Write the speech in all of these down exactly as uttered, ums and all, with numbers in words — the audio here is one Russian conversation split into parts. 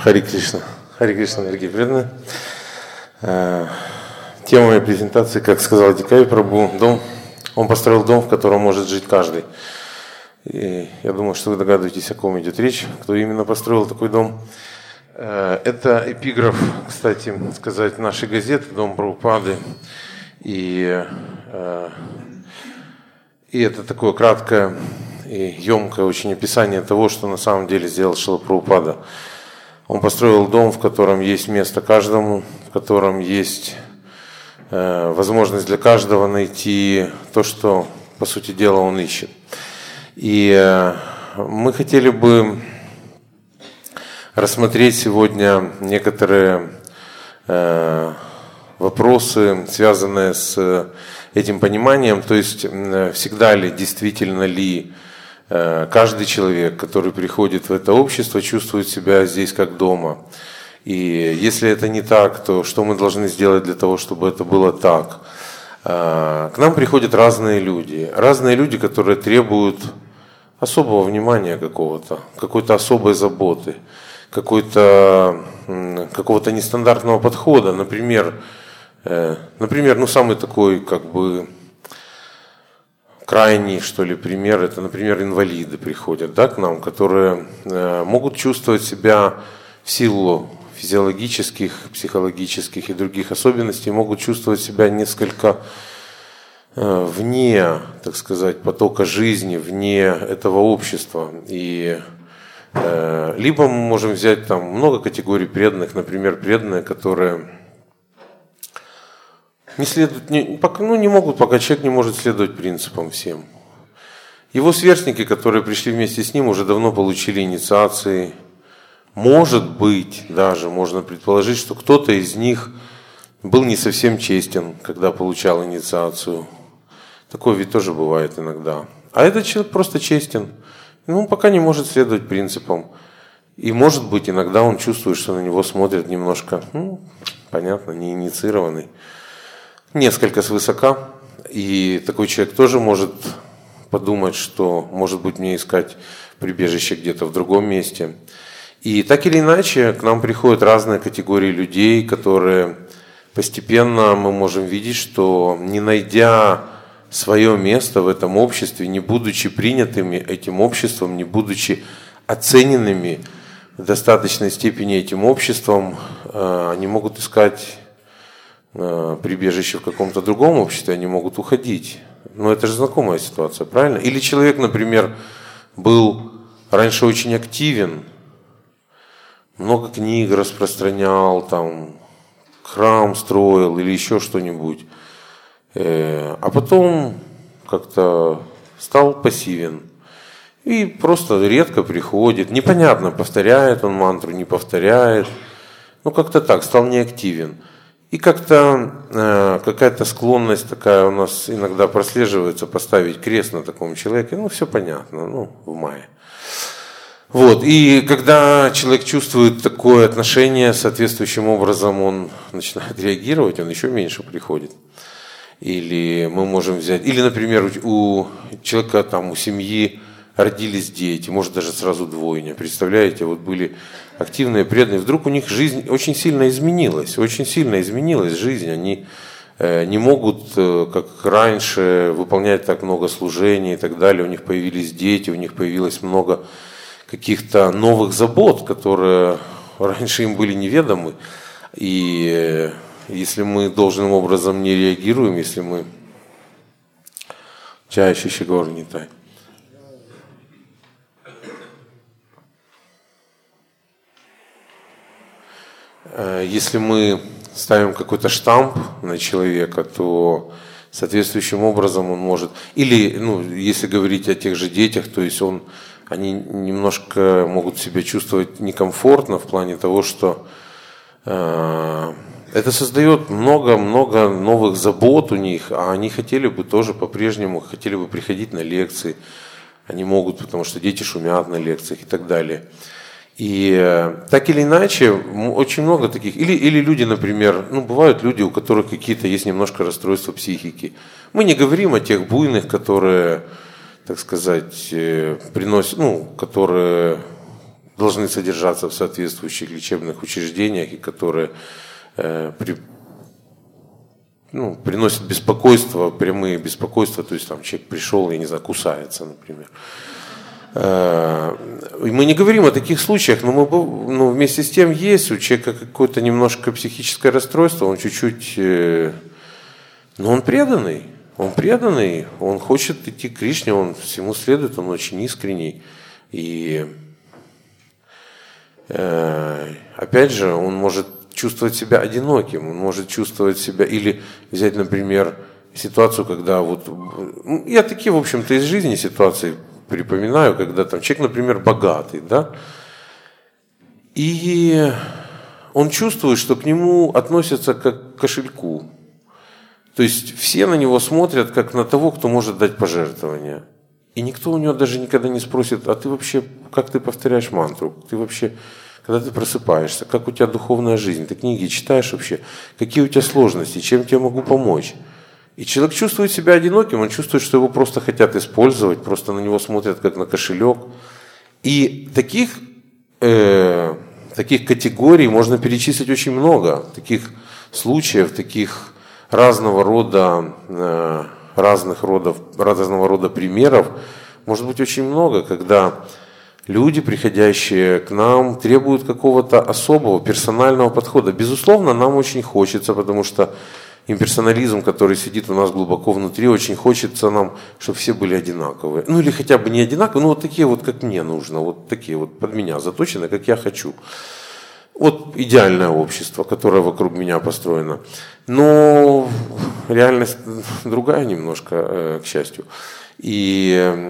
Хари Кришна. Хари Кришна, дорогие преданные. Тема моей презентации, как сказал Дикави Прабху, дом. Он построил дом, в котором может жить каждый. И я думаю, что вы догадываетесь, о ком идет речь, кто именно построил такой дом. Это эпиграф, кстати, сказать, нашей газеты «Дом Прабхупады». И, и это такое краткое и емкое очень описание того, что на самом деле сделал Шрила Прабхупада. Он построил дом, в котором есть место каждому, в котором есть э, возможность для каждого найти то, что, по сути дела, он ищет. И э, мы хотели бы рассмотреть сегодня некоторые э, вопросы, связанные с этим пониманием, то есть э, всегда ли, действительно ли каждый человек, который приходит в это общество, чувствует себя здесь как дома. И если это не так, то что мы должны сделать для того, чтобы это было так? К нам приходят разные люди. Разные люди, которые требуют особого внимания какого-то, какой-то особой заботы, какой-то, какого-то нестандартного подхода. Например, например, ну самый такой, как бы, крайний, что ли, пример, это, например, инвалиды приходят, да, к нам, которые э, могут чувствовать себя в силу физиологических, психологических и других особенностей, могут чувствовать себя несколько э, вне, так сказать, потока жизни, вне этого общества. И э, либо мы можем взять там много категорий преданных, например, преданные, которые Не следуют, не, ну, не могут, пока человек не может следовать принципам всем. Его сверстники, которые пришли вместе с ним, уже давно получили инициации. Может быть, даже можно предположить, что кто-то из них был не совсем честен, когда получал инициацию. Такое ведь тоже бывает иногда. А этот человек просто честен. Ну, пока не может следовать принципам. И может быть, иногда он чувствует, что на него смотрят немножко, ну, понятно, не инициированный. Несколько свысока, и такой человек тоже может подумать, что, может быть, мне искать прибежище где-то в другом месте. И так или иначе, к нам приходят разные категории людей, которые постепенно мы можем видеть, что не найдя свое место в этом обществе, не будучи принятыми этим обществом, не будучи оцененными в достаточной степени этим обществом, они могут искать прибежище в каком-то другом обществе, они могут уходить. Но это же знакомая ситуация, правильно? Или человек, например, был раньше очень активен, много книг распространял, там, храм строил или еще что-нибудь, а потом как-то стал пассивен и просто редко приходит. Непонятно, повторяет он мантру, не повторяет. Ну, как-то так, стал неактивен. И как-то э, какая-то склонность такая у нас иногда прослеживается поставить крест на таком человеке. Ну, все понятно, ну, в мае. Вот, и когда человек чувствует такое отношение, соответствующим образом он начинает реагировать, он еще меньше приходит. Или мы можем взять, или, например, у человека, там, у семьи родились дети, может даже сразу двойня, представляете, вот были активные, преданные, вдруг у них жизнь очень сильно изменилась, очень сильно изменилась жизнь, они не могут, как раньше, выполнять так много служений и так далее, у них появились дети, у них появилось много каких-то новых забот, которые раньше им были неведомы, и если мы должным образом не реагируем, если мы чаще еще говорю не так. Если мы ставим какой-то штамп на человека, то соответствующим образом он может... Или, ну, если говорить о тех же детях, то есть он, они немножко могут себя чувствовать некомфортно в плане того, что э, это создает много-много новых забот у них, а они хотели бы тоже по-прежнему, хотели бы приходить на лекции. Они могут, потому что дети шумят на лекциях и так далее. И так или иначе, очень много таких, или, или люди, например, ну, бывают люди, у которых какие-то есть немножко расстройства психики. Мы не говорим о тех буйных, которые, так сказать, приносят, ну, которые должны содержаться в соответствующих лечебных учреждениях и которые э, при, ну, приносят беспокойство, прямые беспокойства, то есть там человек пришел, я не знаю, кусается, например. Э, мы не говорим о таких случаях, но, мы, но вместе с тем есть у человека какое-то немножко психическое расстройство, он чуть-чуть, э, но он преданный. Он преданный, он хочет идти к Кришне, он всему следует, он очень искренний. И э, опять же, он может чувствовать себя одиноким, он может чувствовать себя, или взять, например, ситуацию, когда вот, я такие, в общем-то, из жизни ситуации припоминаю, когда там человек, например, богатый, да, и он чувствует, что к нему относятся как к кошельку. То есть все на него смотрят, как на того, кто может дать пожертвования. И никто у него даже никогда не спросит, а ты вообще, как ты повторяешь мантру? Ты вообще, когда ты просыпаешься, как у тебя духовная жизнь? Ты книги читаешь вообще? Какие у тебя сложности? Чем я тебе могу помочь? И человек чувствует себя одиноким, он чувствует, что его просто хотят использовать, просто на него смотрят, как на кошелек. И таких, э, таких категорий можно перечислить очень много. Таких случаев, таких разного рода, разных родов, разного рода примеров может быть очень много, когда люди, приходящие к нам, требуют какого-то особого персонального подхода. Безусловно, нам очень хочется, потому что имперсонализм, который сидит у нас глубоко внутри, очень хочется нам, чтобы все были одинаковые. Ну или хотя бы не одинаковые, но вот такие вот, как мне нужно, вот такие вот под меня заточены, как я хочу. Вот идеальное общество, которое вокруг меня построено. Но реальность другая немножко, к счастью. И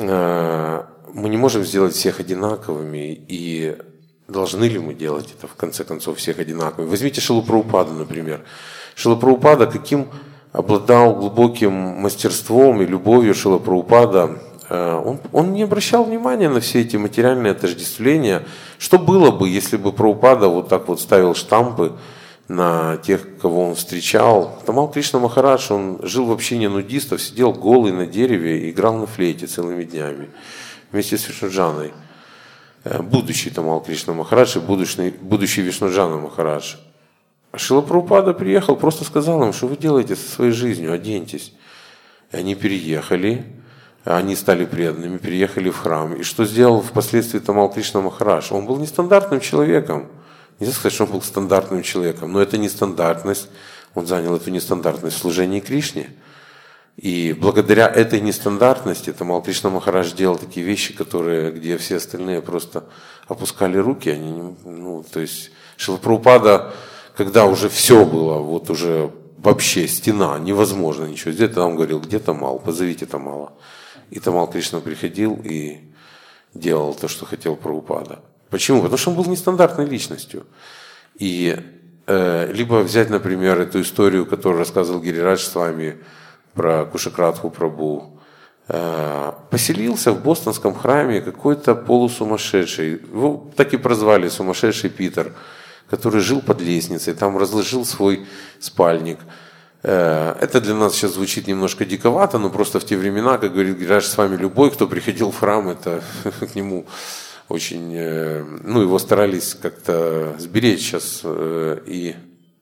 мы не можем сделать всех одинаковыми. И должны ли мы делать это, в конце концов, всех одинаковыми? Возьмите Шрилу Прабхупаду, например. Шрила Прабхупада каким обладал глубоким мастерством и любовью Шрила Прабхупада. Он, он не обращал внимания на все эти материальные отождествления. Что было бы, если бы Прабхупада вот так вот ставил штампы на тех, кого он встречал? Тамал Кришна Махарадж, он жил в общине нудистов, сидел голый на дереве и играл на флейте целыми днями вместе с Вишнуджаной. Будущий Тамал Кришна Махарадж и будущий, будущий Вишнуджана Махарадж. А Шрила Прабхупада приехал, просто сказал им, что вы делаете со своей жизнью, оденьтесь. И они переехали. Они стали преданными, переехали в храм. И что сделал впоследствии Тамал Кришна Махарадж? Он был нестандартным человеком. Нельзя сказать, что он был стандартным человеком, но это нестандартность. Он занял эту нестандартность в служении Кришне. И благодаря этой нестандартности Тамал Кришна Махарадж делал такие вещи, которые, где все остальные просто опускали руки. Они, ну, то есть Шрила Прабхупада, когда уже все было, вот уже вообще стена, невозможно ничего сделать, тогда он говорил, где Тамал, позовите Тамала. И Тамал Кришна приходил и делал то, что хотел Прабхупада. Почему? Потому что он был нестандартной личностью. И э, либо взять, например, эту историю, которую рассказывал Гирирадж с вами про Кушакратху Прабху. Э, поселился в бостонском храме какой-то полусумасшедший. Его так и прозвали сумасшедший Питер, который жил под лестницей, там разложил свой спальник. Это для нас сейчас звучит немножко диковато, но просто в те времена, как говорит Гирирадж с вами, любой, кто приходил в храм, это к нему очень, ну, его старались как-то сберечь сейчас. И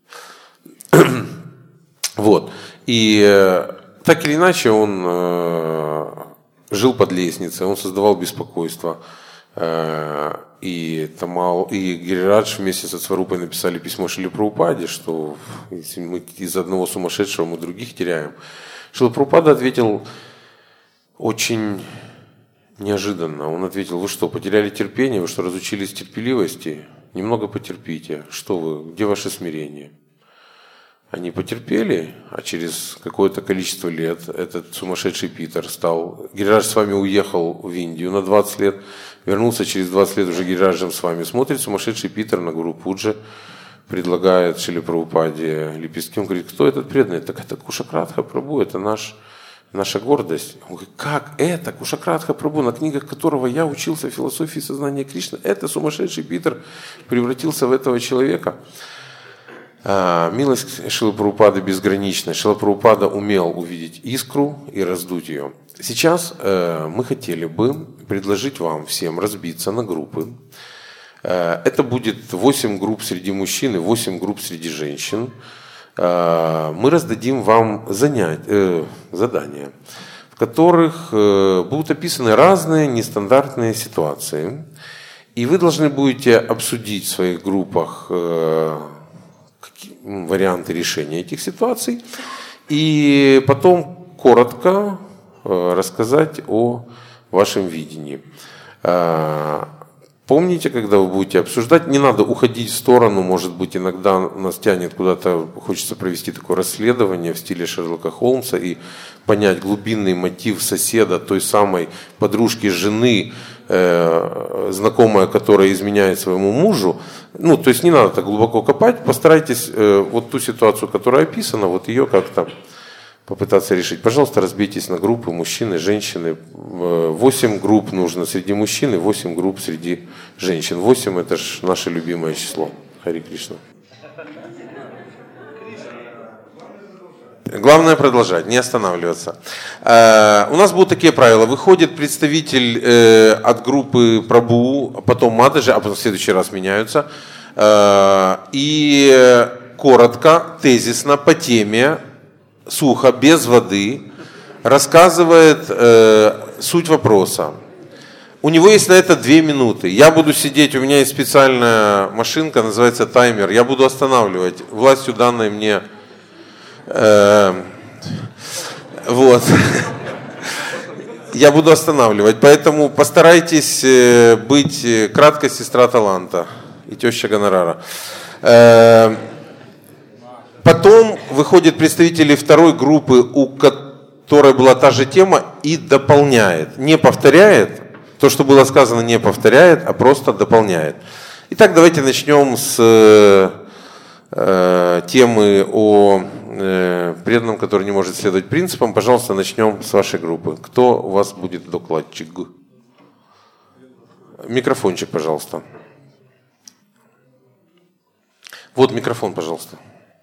вот. И так или иначе он жил под лестницей, он создавал беспокойство. И Тамал, и Гирирадж вместе со Сварупой написали письмо Шриле Прабхупаде, что если мы из одного сумасшедшего мы других теряем. Шрила Прабхупада ответил очень неожиданно. Он ответил: вы что, потеряли терпение? Вы что, разучились терпеливости? Немного потерпите. Что вы, где ваше смирение? Они потерпели, а через какое-то количество лет этот сумасшедший Питер стал... Гирирадж с вами уехал в Индию на двадцать лет, вернулся через двадцать лет уже Гирираджем с вами. Смотрит сумасшедший Питер на Гуру Пуджи, предлагает Шриле Прабхупаде лепестки. Он говорит: кто этот преданный? Так это Кушакратха Прабху, это наш, наша гордость. Он говорит: как это? Кушакратха Прабху, на книгах которого я учился в философии сознания Кришны, это сумасшедший Питер превратился в этого человека. Милость Шрилы Прабхупады безгранична. Шрила Прабхупада умел увидеть искру и раздуть ее. Сейчас э, мы хотели бы предложить вам всем разбиться на группы. Э, это будет восемь групп среди мужчин и восемь групп среди женщин. Э, мы раздадим вам занять, э, задания, в которых э, будут описаны разные нестандартные ситуации. И вы должны будете обсудить в своих группах э, какие, варианты решения этих ситуаций. И потом коротко э, рассказать о вашем видении. Э, помните, когда вы будете обсуждать, не надо уходить в сторону, может быть, иногда нас тянет куда-то, хочется провести такое расследование в стиле Шерлока Холмса и понять глубинный мотив соседа, той самой подружки жены, э, знакомая, которая изменяет своему мужу. Ну, то есть не надо так глубоко копать, постарайтесь э, вот ту ситуацию, которая описана, вот ее как-то попытаться решить. Пожалуйста, разбейтесь на группы, мужчины, женщины. Восемь групп нужно среди мужчин и восемь групп среди женщин. Восемь – это же наше любимое число. Хари Кришна. Главное продолжать, не останавливаться. Э, у нас будут такие правила. Выходит представитель э, от группы Прабху, потом Мададжи, а потом в следующий раз меняются. Э, и коротко, тезисно, по теме, сухо, без воды, рассказывает э, суть вопроса. У него есть на это две минуты. Я буду сидеть, у меня есть специальная машинка, называется таймер. Я буду останавливать властью данной мне. Э, вот. Я буду останавливать. Поэтому постарайтесь быть кратко, сестра таланта и теща гонорара. Э, Потом выходят представители второй группы, у которой была та же тема, и дополняет. Не повторяет, то, что было сказано, не повторяет, а просто дополняет. Итак, давайте начнем с э, темы о э, преданном, который не может следовать принципам. Пожалуйста, начнем с вашей группы. Кто у вас будет докладчик? Микрофончик, пожалуйста. Вот микрофон, пожалуйста.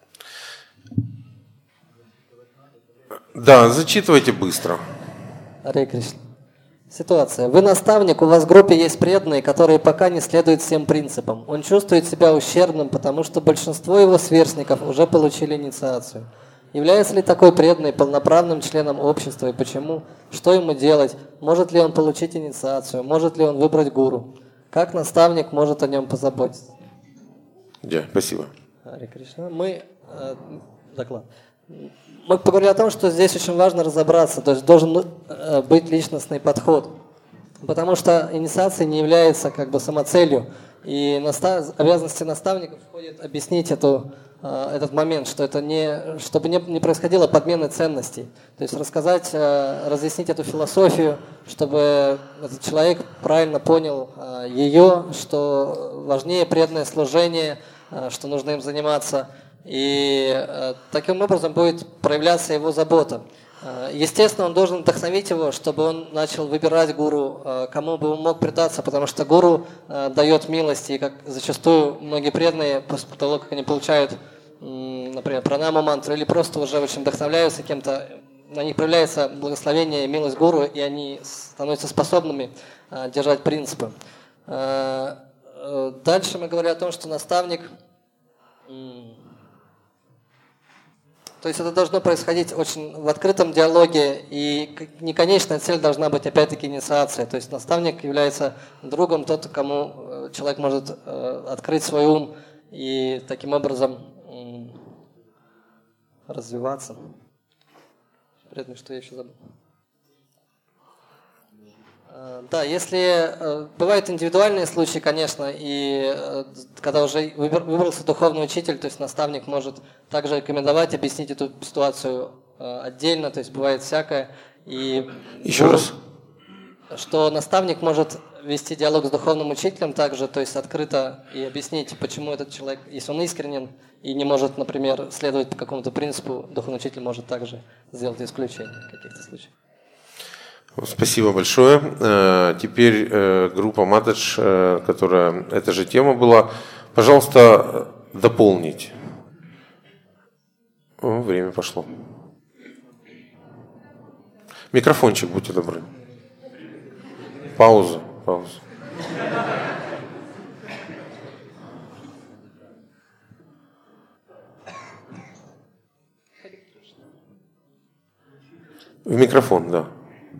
Да, зачитывайте быстро. Харе Кришна. Ситуация. Вы наставник, у вас в группе есть преданные, которые пока не следуют всем принципам. Он чувствует себя ущербным, потому что большинство его сверстников уже получили инициацию. Является ли такой преданный полноправным членом общества и почему? Что ему делать? Может ли он получить инициацию? Может ли он выбрать гуру? Как наставник может о нем позаботиться? Да, спасибо. Харе Кришна. Мы... Э, доклад. Мы поговорили о том, что здесь очень важно разобраться, то есть должен быть личностный подход, потому что инициация не является как бы самоцелью, и настав... обязанности наставников входит объяснить эту, этот момент, что это не, чтобы не, не происходило подмены ценностей, то есть рассказать, разъяснить эту философию, чтобы этот человек правильно понял ее, что важнее преданное служение, что нужно им заниматься. И э, таким образом будет проявляться его забота. Э, естественно, он должен вдохновить его, чтобы он начал выбирать гуру, э, кому бы он мог предаться, потому что гуру э, дает милость, и как зачастую многие преданные, после того, как они получают, э, например, пранаму мантру, или просто уже очень вдохновляются кем-то, на них проявляется благословение и милость гуру, и они становятся способными э, держать принципы. Э, э, дальше мы говорим о том, что наставник... Э, То есть это должно происходить очень в открытом диалоге, и не конечная цель должна быть опять-таки инициация. То есть наставник является другом, тот, кому человек может открыть свой ум и таким образом развиваться. Приятно, что я еще забыл. Да, если бывают индивидуальные случаи, конечно, и когда уже выбрался духовный учитель, то есть наставник может также рекомендовать, объяснить эту ситуацию отдельно, то есть бывает всякое. И Еще ну, раз. Что наставник может вести диалог с духовным учителем также, то есть открыто и объяснить, почему этот человек, если он искренен и не может, например, следовать по какому-то принципу, духовный учитель может также сделать исключение в каких-то случаях. Спасибо большое. Теперь группа Матадж, которая эта же тема была, пожалуйста, дополнить. О, время пошло. Микрофончик, будьте добры. Пауза, пауза. В микрофон, да.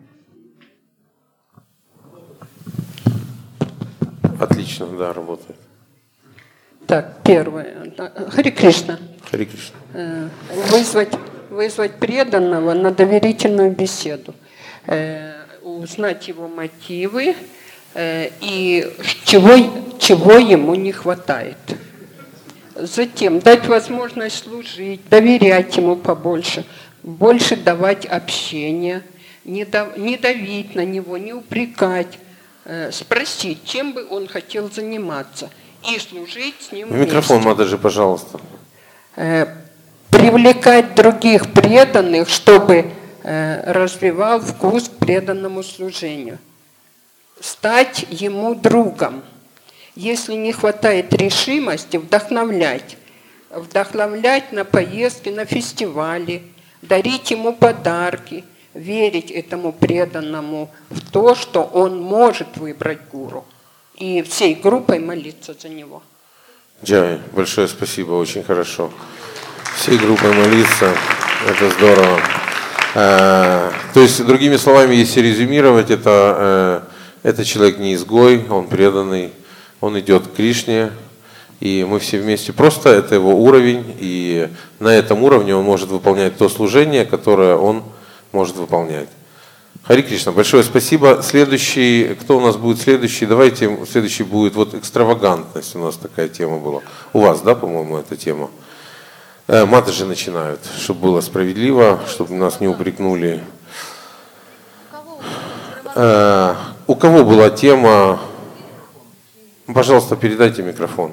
Отлично, да, работает. Так, первое. Хари Кришна. Хари Кришна. Вызвать, вызвать преданного на доверительную беседу. Узнать его мотивы и чего, чего ему не хватает. Затем дать возможность служить, доверять ему побольше, больше давать общение, не, дав, не давить на него, не упрекать, э, спросить, чем бы он хотел заниматься, и служить с ним вместе. Микрофон надо же, пожалуйста. Э, привлекать других преданных, чтобы э, развивал вкус к преданному служению. Стать ему другом. Если не хватает решимости, вдохновлять. Вдохновлять на поездки, на фестивали, дарить ему подарки, верить этому преданному в то, что он может выбрать гуру. И всей группой молиться за него. Джай, большое спасибо, очень хорошо. Всей группой молиться, это здорово. Э, то есть, другими словами, если резюмировать, это, э, это человек не изгой, он преданный, он идет к Кришне, и мы все вместе. Просто это его уровень, и на этом уровне он может выполнять то служение, которое он может выполнять. Хари Кришна, большое спасибо. Следующий, кто у нас будет следующий? Давайте, следующий будет вот экстравагантность, у нас такая тема была. У вас, да, по-моему, эта тема? Э, матаджи начинают, чтобы было справедливо, чтобы нас не упрекнули. Э, у кого была тема? Пожалуйста, передайте микрофон.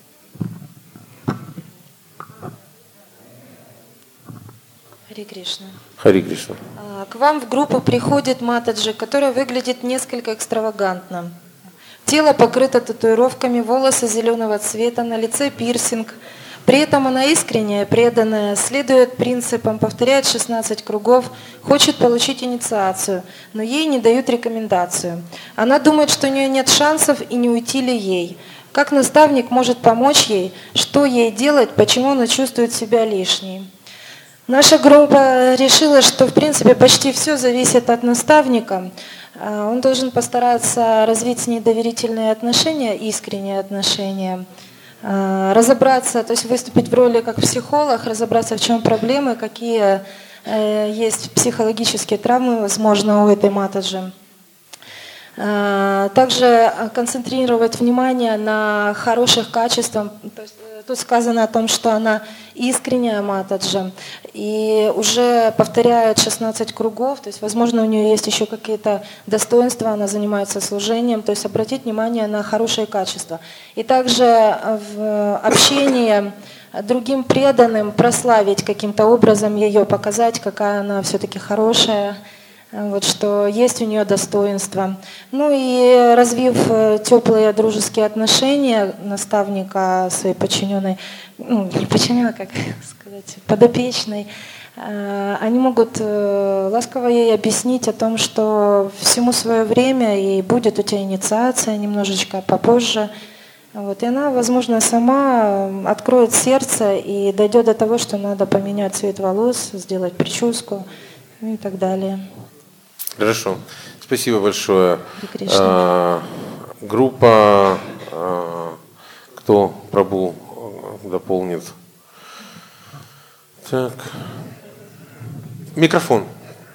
Хари Кришна. Хари Кришна. К вам в группу приходит матаджи, которая выглядит несколько экстравагантно. Тело покрыто татуировками, волосы зеленого цвета, на лице пирсинг. При этом она искренняя, преданная, следует принципам, повторяет шестнадцать кругов, хочет получить инициацию, но ей не дают рекомендацию. Она думает, что у нее нет шансов и не уйти ли ей. Как наставник может помочь ей, что ей делать, почему она чувствует себя лишней. Наша группа решила, что в принципе почти все зависит от наставника. Он должен постараться развить с ней доверительные отношения, искренние отношения, разобраться, то есть выступить в роли как психолог, разобраться, в чем проблемы, какие есть психологические травмы, возможно, у этой матаджи. Также концентрировать внимание на хороших качествах. То есть, тут сказано о том, что она искренняя матаджа и уже повторяет шестнадцать кругов, то есть, возможно, у нее есть еще какие-то достоинства, она занимается служением, то есть обратить внимание на хорошие качества. И также в общении другим преданным прославить каким-то образом ее, показать, какая она все-таки хорошая. Вот, что есть у нее достоинство. Ну и развив теплые дружеские отношения наставника своей подчиненной, ну не подчиненной, как сказать, подопечной, они могут ласково ей объяснить о том, что всему свое время и будет у тебя инициация немножечко попозже. Вот, и она, возможно, сама откроет сердце и дойдет до того, что надо поменять цвет волос, сделать прическу и так далее. Хорошо. Спасибо большое. А, группа, а, кто Прабу дополнит? Так. Микрофон.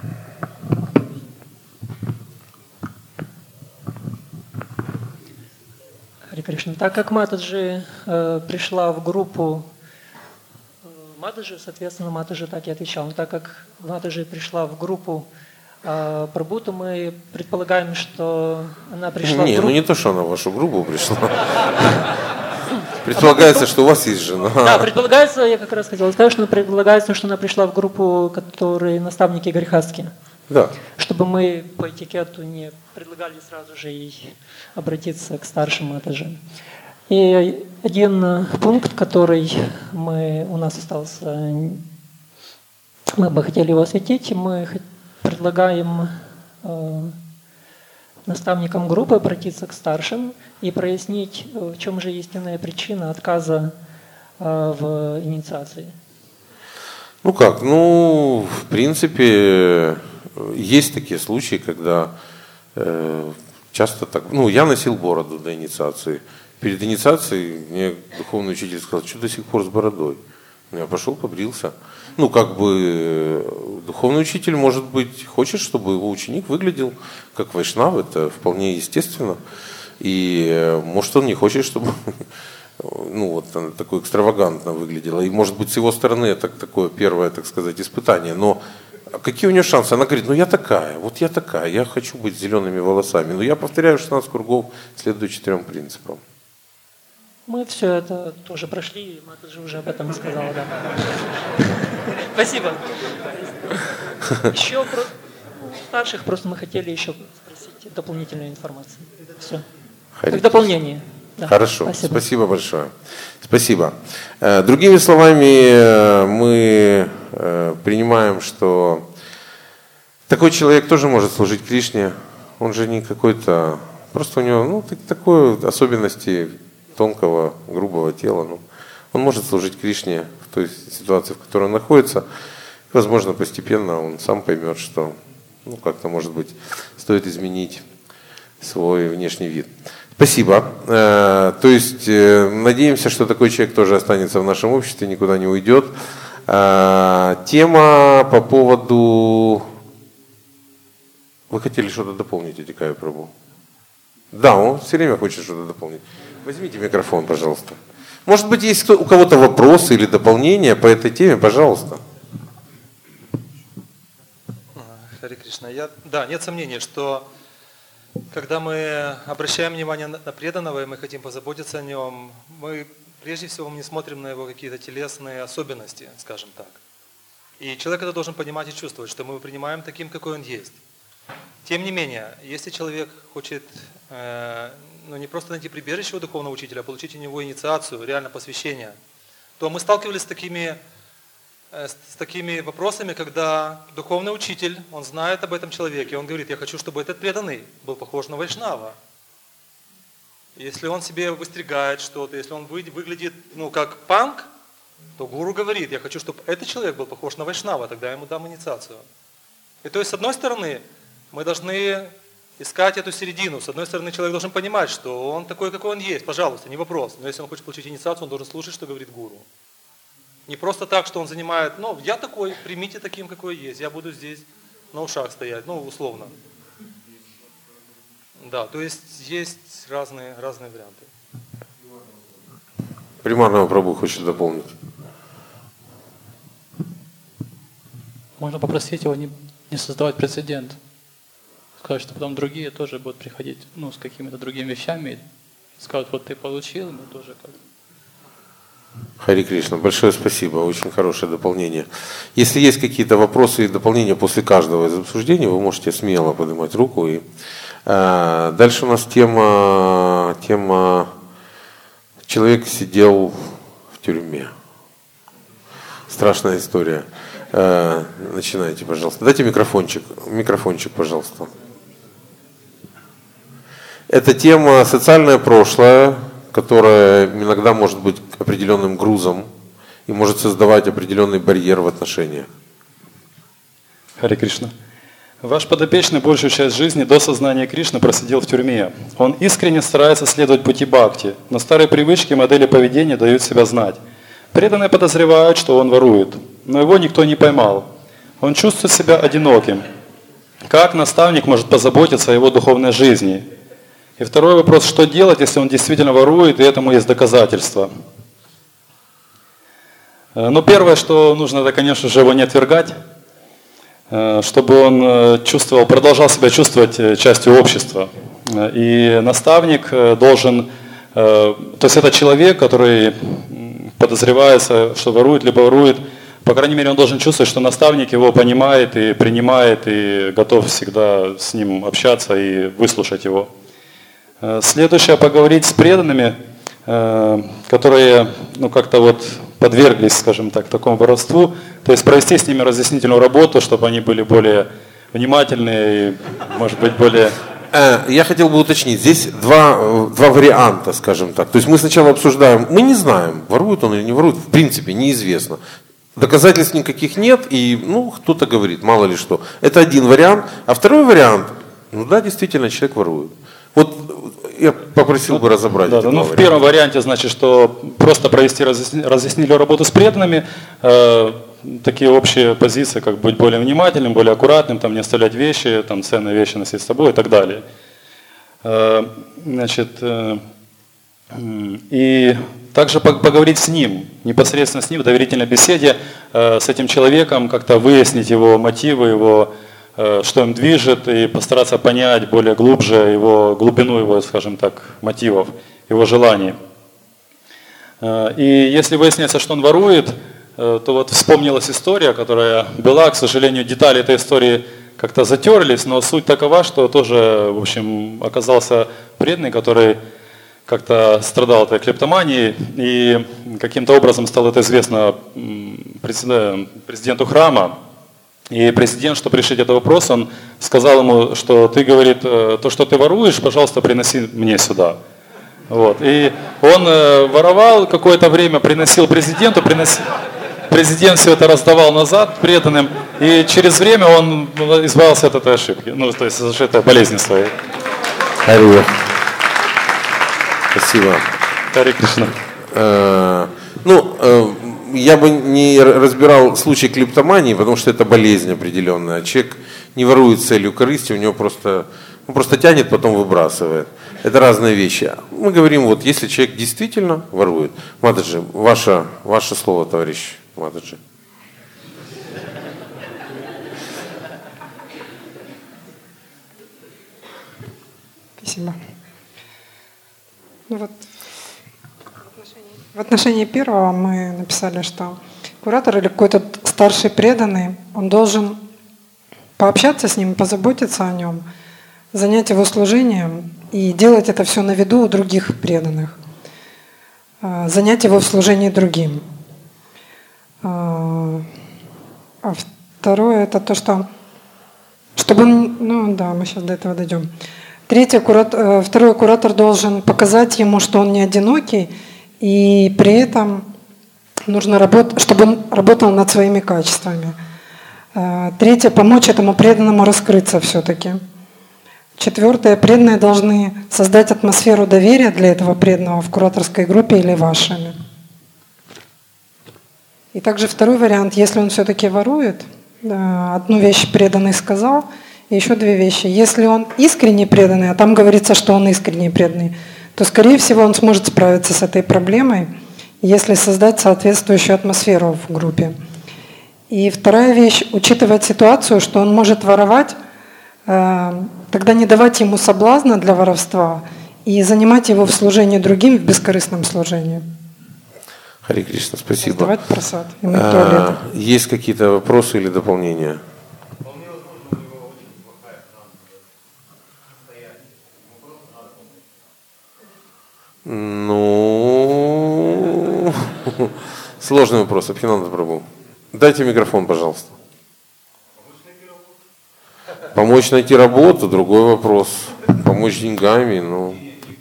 Хари Кришна. Так как Матаджи э, пришла в группу э, Матаджи, соответственно, Матаджи так и отвечал. Но так как Матаджи пришла в группу Прабу, то мы предполагаем, что она пришла не, в группу. Ну не то, что она в вашу группу пришла. Предполагается, что у вас есть жена. Да, предполагается, я как раз хотел сказать, что предполагается, что она пришла в группу, которые наставники Гарихастхи. Да. Чтобы мы по этикету не предлагали сразу же ей обратиться к старшим матаджи. И один пункт, который мы, у нас остался, мы бы хотели его осветить, мы предлагаем э, наставникам группы обратиться к старшим и прояснить, в чем же истинная причина отказа э, в инициации. Ну как, ну, в принципе, есть такие случаи, когда э, часто так, ну, я носил бороду до инициации. Перед инициацией мне духовный учитель сказал, что до сих пор с бородой. Я пошел, побрился. Ну, как бы, духовный учитель, может быть, хочет, чтобы его ученик выглядел как вайшнав, это вполне естественно. И, может, он не хочет, чтобы, ну, вот, она такое экстравагантно выглядела. И, может быть, с его стороны это такое первое, так сказать, испытание. Но какие у нее шансы? Она говорит, ну, я такая, вот я такая, я хочу быть с зелеными волосами. Но я повторяю шестнадцать кругов, следую четырем принципам. Мы все это тоже прошли, Матаджи уже об этом сказала, да. Спасибо. Еще про старших просто мы хотели еще спросить дополнительную информацию. Все. Как дополнение. Да. Хорошо, спасибо. Спасибо большое. Спасибо. Другими словами, мы принимаем, что такой человек тоже может служить Кришне. Он же не какой-то, просто у него, ну, такой особенности тонкого, грубого тела. Ну, он может служить Кришне в той ситуации, в которой он находится. Возможно, постепенно он сам поймет, что, ну, как-то, может быть, стоит изменить свой внешний вид. Спасибо. То есть надеемся, что такой человек тоже останется в нашем обществе, никуда не уйдет. Тема по поводу... Вы хотели что-то дополнить, Адикая Прабху? Да, он все время хочет что-то дополнить. Возьмите микрофон, пожалуйста. Может быть, есть у кого-то вопросы или дополнения по этой теме, пожалуйста. Харе Кришна. Я, да, нет сомнений, что когда мы обращаем внимание на преданного и мы хотим позаботиться о нем, мы прежде всего не смотрим на его какие-то телесные особенности, скажем так. И человек это должен понимать и чувствовать, что мы его принимаем таким, какой он есть. Тем не менее, если человек хочет э, ну, не просто найти прибежище у духовного учителя, а получить у него инициацию, реально посвящение, то мы сталкивались с такими, э, с такими вопросами, когда духовный учитель, он знает об этом человеке, он говорит, я хочу, чтобы этот преданный был похож на вайшнава. Если он себе выстригает что-то, если он выглядит ну, как панк, то гуру говорит, я хочу, чтобы этот человек был похож на вайшнава, тогда я ему дам инициацию. И то есть, с одной стороны, мы должны искать эту середину. С одной стороны, человек должен понимать, что он такой, какой он есть, пожалуйста, не вопрос. Но если он хочет получить инициацию, он должен слушать, что говорит гуру. Не просто так, что он занимает, ну, я такой, примите таким, какой есть, я буду здесь на ушах стоять, ну, условно. Да, то есть есть разные, разные варианты. Примарного Прабху хочет дополнить. Можно попросить его не, не создавать прецедент. Сказать, что потом другие тоже будут приходить ну, с какими-то другими вещами и скажут, вот ты получил, мы тоже как. Харе Кришна, большое спасибо, очень хорошее дополнение. Если есть какие-то вопросы и дополнения после каждого из обсуждений, вы можете смело поднимать руку. И, э, дальше у нас тема, тема «Человек сидел в тюрьме». Страшная история. Э, начинайте, пожалуйста. Дайте микрофончик, микрофончик, пожалуйста. Это тема «Социальное прошлое», которая иногда может быть определенным грузом и может создавать определенный барьер в отношениях. Харе Кришна. Ваш подопечный большую часть жизни до сознания Кришны просидел в тюрьме. Он искренне старается следовать пути бхакти, но старые привычки и модели поведения дают себя знать. Преданные подозревают, что он ворует, но его никто не поймал. Он чувствует себя одиноким. Как наставник может позаботиться о его духовной жизни? И второй вопрос, что делать, если он действительно ворует, и этому есть доказательства? Ну, первое, что нужно, это, конечно же, его не отвергать, чтобы он чувствовал, продолжал себя чувствовать частью общества. И наставник должен, то есть это человек, который подозревается, что ворует, либо ворует, по крайней мере, он должен чувствовать, что наставник его понимает и принимает, и готов всегда с ним общаться и выслушать его. Следующее, поговорить с преданными, которые ну, как-то вот подверглись, скажем так, такому воровству, то есть провести с ними разъяснительную работу, чтобы они были более внимательный, может быть, более... Я хотел бы уточнить, здесь два, два варианта, скажем так. То есть мы сначала обсуждаем, мы не знаем, ворует он или не ворует, в принципе, неизвестно. Доказательств никаких нет, и ну, кто-то говорит, мало ли что. Это один вариант. А второй вариант, ну да, действительно, человек ворует. Вот я попросил ну, бы разобрать. Да, да, ну, в первом варианте, значит, что просто провести разъяснительную работу с преданными, э, такие общие позиции, как быть более внимательным, более аккуратным, там, не оставлять вещи, там, ценные вещи носить с собой и так далее. Э, значит, э, и также поговорить с ним, непосредственно с ним в доверительной беседе, э, с этим человеком, как-то выяснить его мотивы, его что им движет, и постараться понять более глубже его, глубину его, скажем так, мотивов, его желаний. И если выясняется, что он ворует, то вот вспомнилась история, которая была, к сожалению, детали этой истории как-то затерлись, но суть такова, что тоже, в общем, оказался преданный, который как-то страдал этой клептоманией, и каким-то образом стало это известно президенту храма. И президент, чтобы решить этот вопрос, он сказал ему, что ты, говорит, то, что ты воруешь, пожалуйста, приноси мне сюда. Вот. И он воровал какое-то время, приносил президенту, приносил... президент все это раздавал назад преданным, и через время он избавился от этой ошибки, ну, то есть от этой болезни своей. Хария. Спасибо. Хари Кришна. Ну, я бы не разбирал случай клептомании, потому что это болезнь определенная. Человек не ворует с целью корысти, у него просто, он просто тянет, потом выбрасывает. Это разные вещи. Мы говорим, вот если человек действительно ворует. Матаджи, ваше, ваше слово, товарищ Матаджи. Спасибо. Ну вот. В отношении первого мы написали, что куратор или какой-то старший преданный, он должен пообщаться с ним, позаботиться о нем, занять его служением и делать это все на виду у других преданных, занять его в служении другим. А второе это то, что чтобы он, ну да, мы сейчас до этого дойдем. Третье, куратор, второй куратор должен показать ему, что он не одинокий. И при этом нужно работать, чтобы он работал над своими качествами. Третье, помочь этому преданному раскрыться все-таки. Четвертое, преданные должны создать атмосферу доверия для этого преданного в кураторской группе или вашими. И также второй вариант, если он все-таки ворует, одну вещь преданный сказал, и еще две вещи. Если он искренне преданный, а там говорится, что он искренне преданный, то, скорее всего, он сможет справиться с этой проблемой, если создать соответствующую атмосферу в группе. И вторая вещь, учитывать ситуацию, что он может воровать, тогда не давать ему соблазна для воровства и занимать его в служении другим, в бескорыстном служении. Хари Кришна, спасибо. Создавать просад. А, есть какие-то вопросы или дополнения? Ну, сложный вопрос. Абхинанда Прабху. Дайте микрофон, пожалуйста. Помочь найти работу, другой вопрос. Помочь деньгами, ну.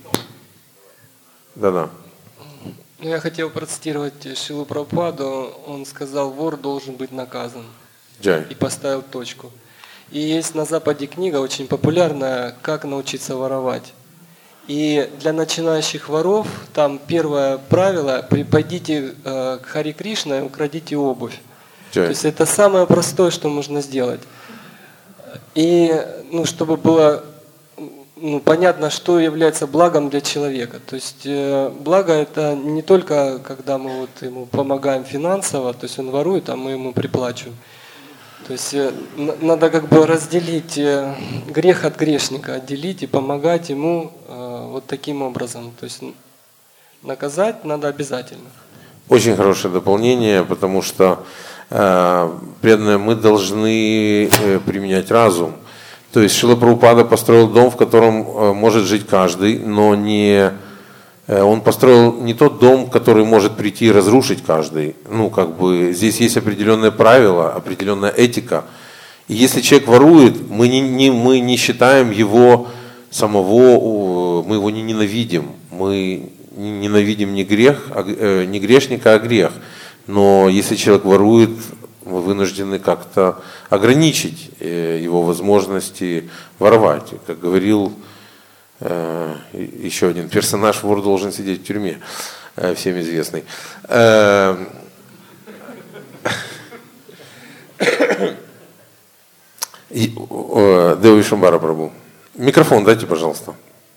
Да-да. Я хотел процитировать Шрилу Прабхупаду. Он сказал, вор должен быть наказан. Джай. И поставил точку. И есть на Западе книга очень популярная «Как научиться воровать». И для начинающих воров там первое правило – пойдите э, к Хари Кришна и украдите обувь. Джай. То есть это самое простое, что можно сделать. И ну, чтобы было ну, понятно, что является благом для человека. То есть э, благо это не только когда мы вот ему помогаем финансово, то есть он ворует, а мы ему приплачиваем. То есть э, надо как бы разделить э, грех от грешника, отделить и помогать ему э, вот таким образом. То есть наказать надо обязательно. Очень хорошее дополнение, потому что э, преданные мы должны э, применять разум. То есть Шрила Прабхупада построил дом, в котором э, может жить каждый, но не э, он построил не тот дом, в который может прийти и разрушить каждый. Ну, как бы здесь есть определенные правила, определенная этика. И если человек ворует, мы не, не, мы не считаем его самого, мы его не ненавидим. Мы ненавидим не грех, а, э, не грешника, а грех. Но если человек ворует, мы вынуждены как-то ограничить э, его возможности воровать. Как говорил э, еще один персонаж, вор должен сидеть в тюрьме, э, всем известный. Э, Дева Вишвамбара Прабху. Микрофон дайте, пожалуйста.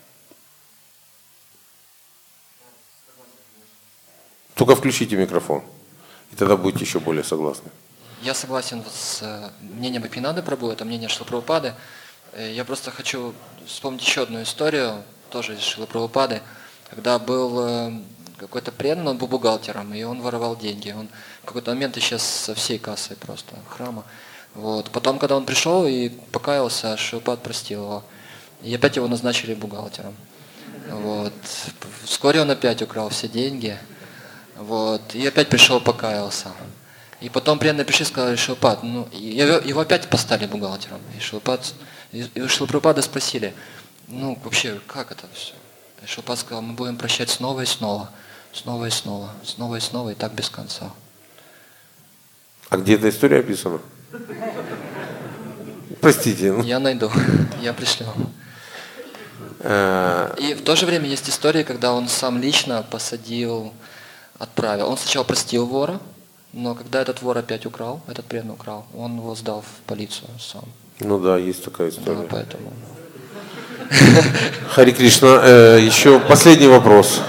Только включите микрофон, и тогда будете еще более согласны. Я согласен с мнением Бхактивинода Прабху, это мнение Шрилы Прабхупады. Я просто хочу вспомнить еще одну историю, тоже из Шрилы Прабхупады, когда был какой-то преданный, он был бухгалтером, и он воровал деньги. Он в какой-то момент исчез со всей кассой просто храма. Вот. Потом, когда он пришел и покаялся, Шрилпад простил его. И опять его назначили бухгалтером. Вот. Вскоре он опять украл все деньги. Вот. И опять пришел, покаялся. И потом преданные пришли и сказали: Шрилпад, ну, его опять поставили бухгалтером. И Шрилпад, и Шрилы Прабхупады спросили: ну, вообще, как это все? И Шрилпад сказал: мы будем прощать снова и снова, снова и снова, снова и снова, и так без конца. А где эта история описана? Простите. Ну. Я найду, я пришлю. И в то же время есть истории, когда он сам лично посадил, отправил. Он сначала простил вора, но когда этот вор опять украл, этот преданный украл, он его сдал в полицию сам. Ну да, есть такая история. Да, поэтому. Хари Кришна, э, еще последний вопрос.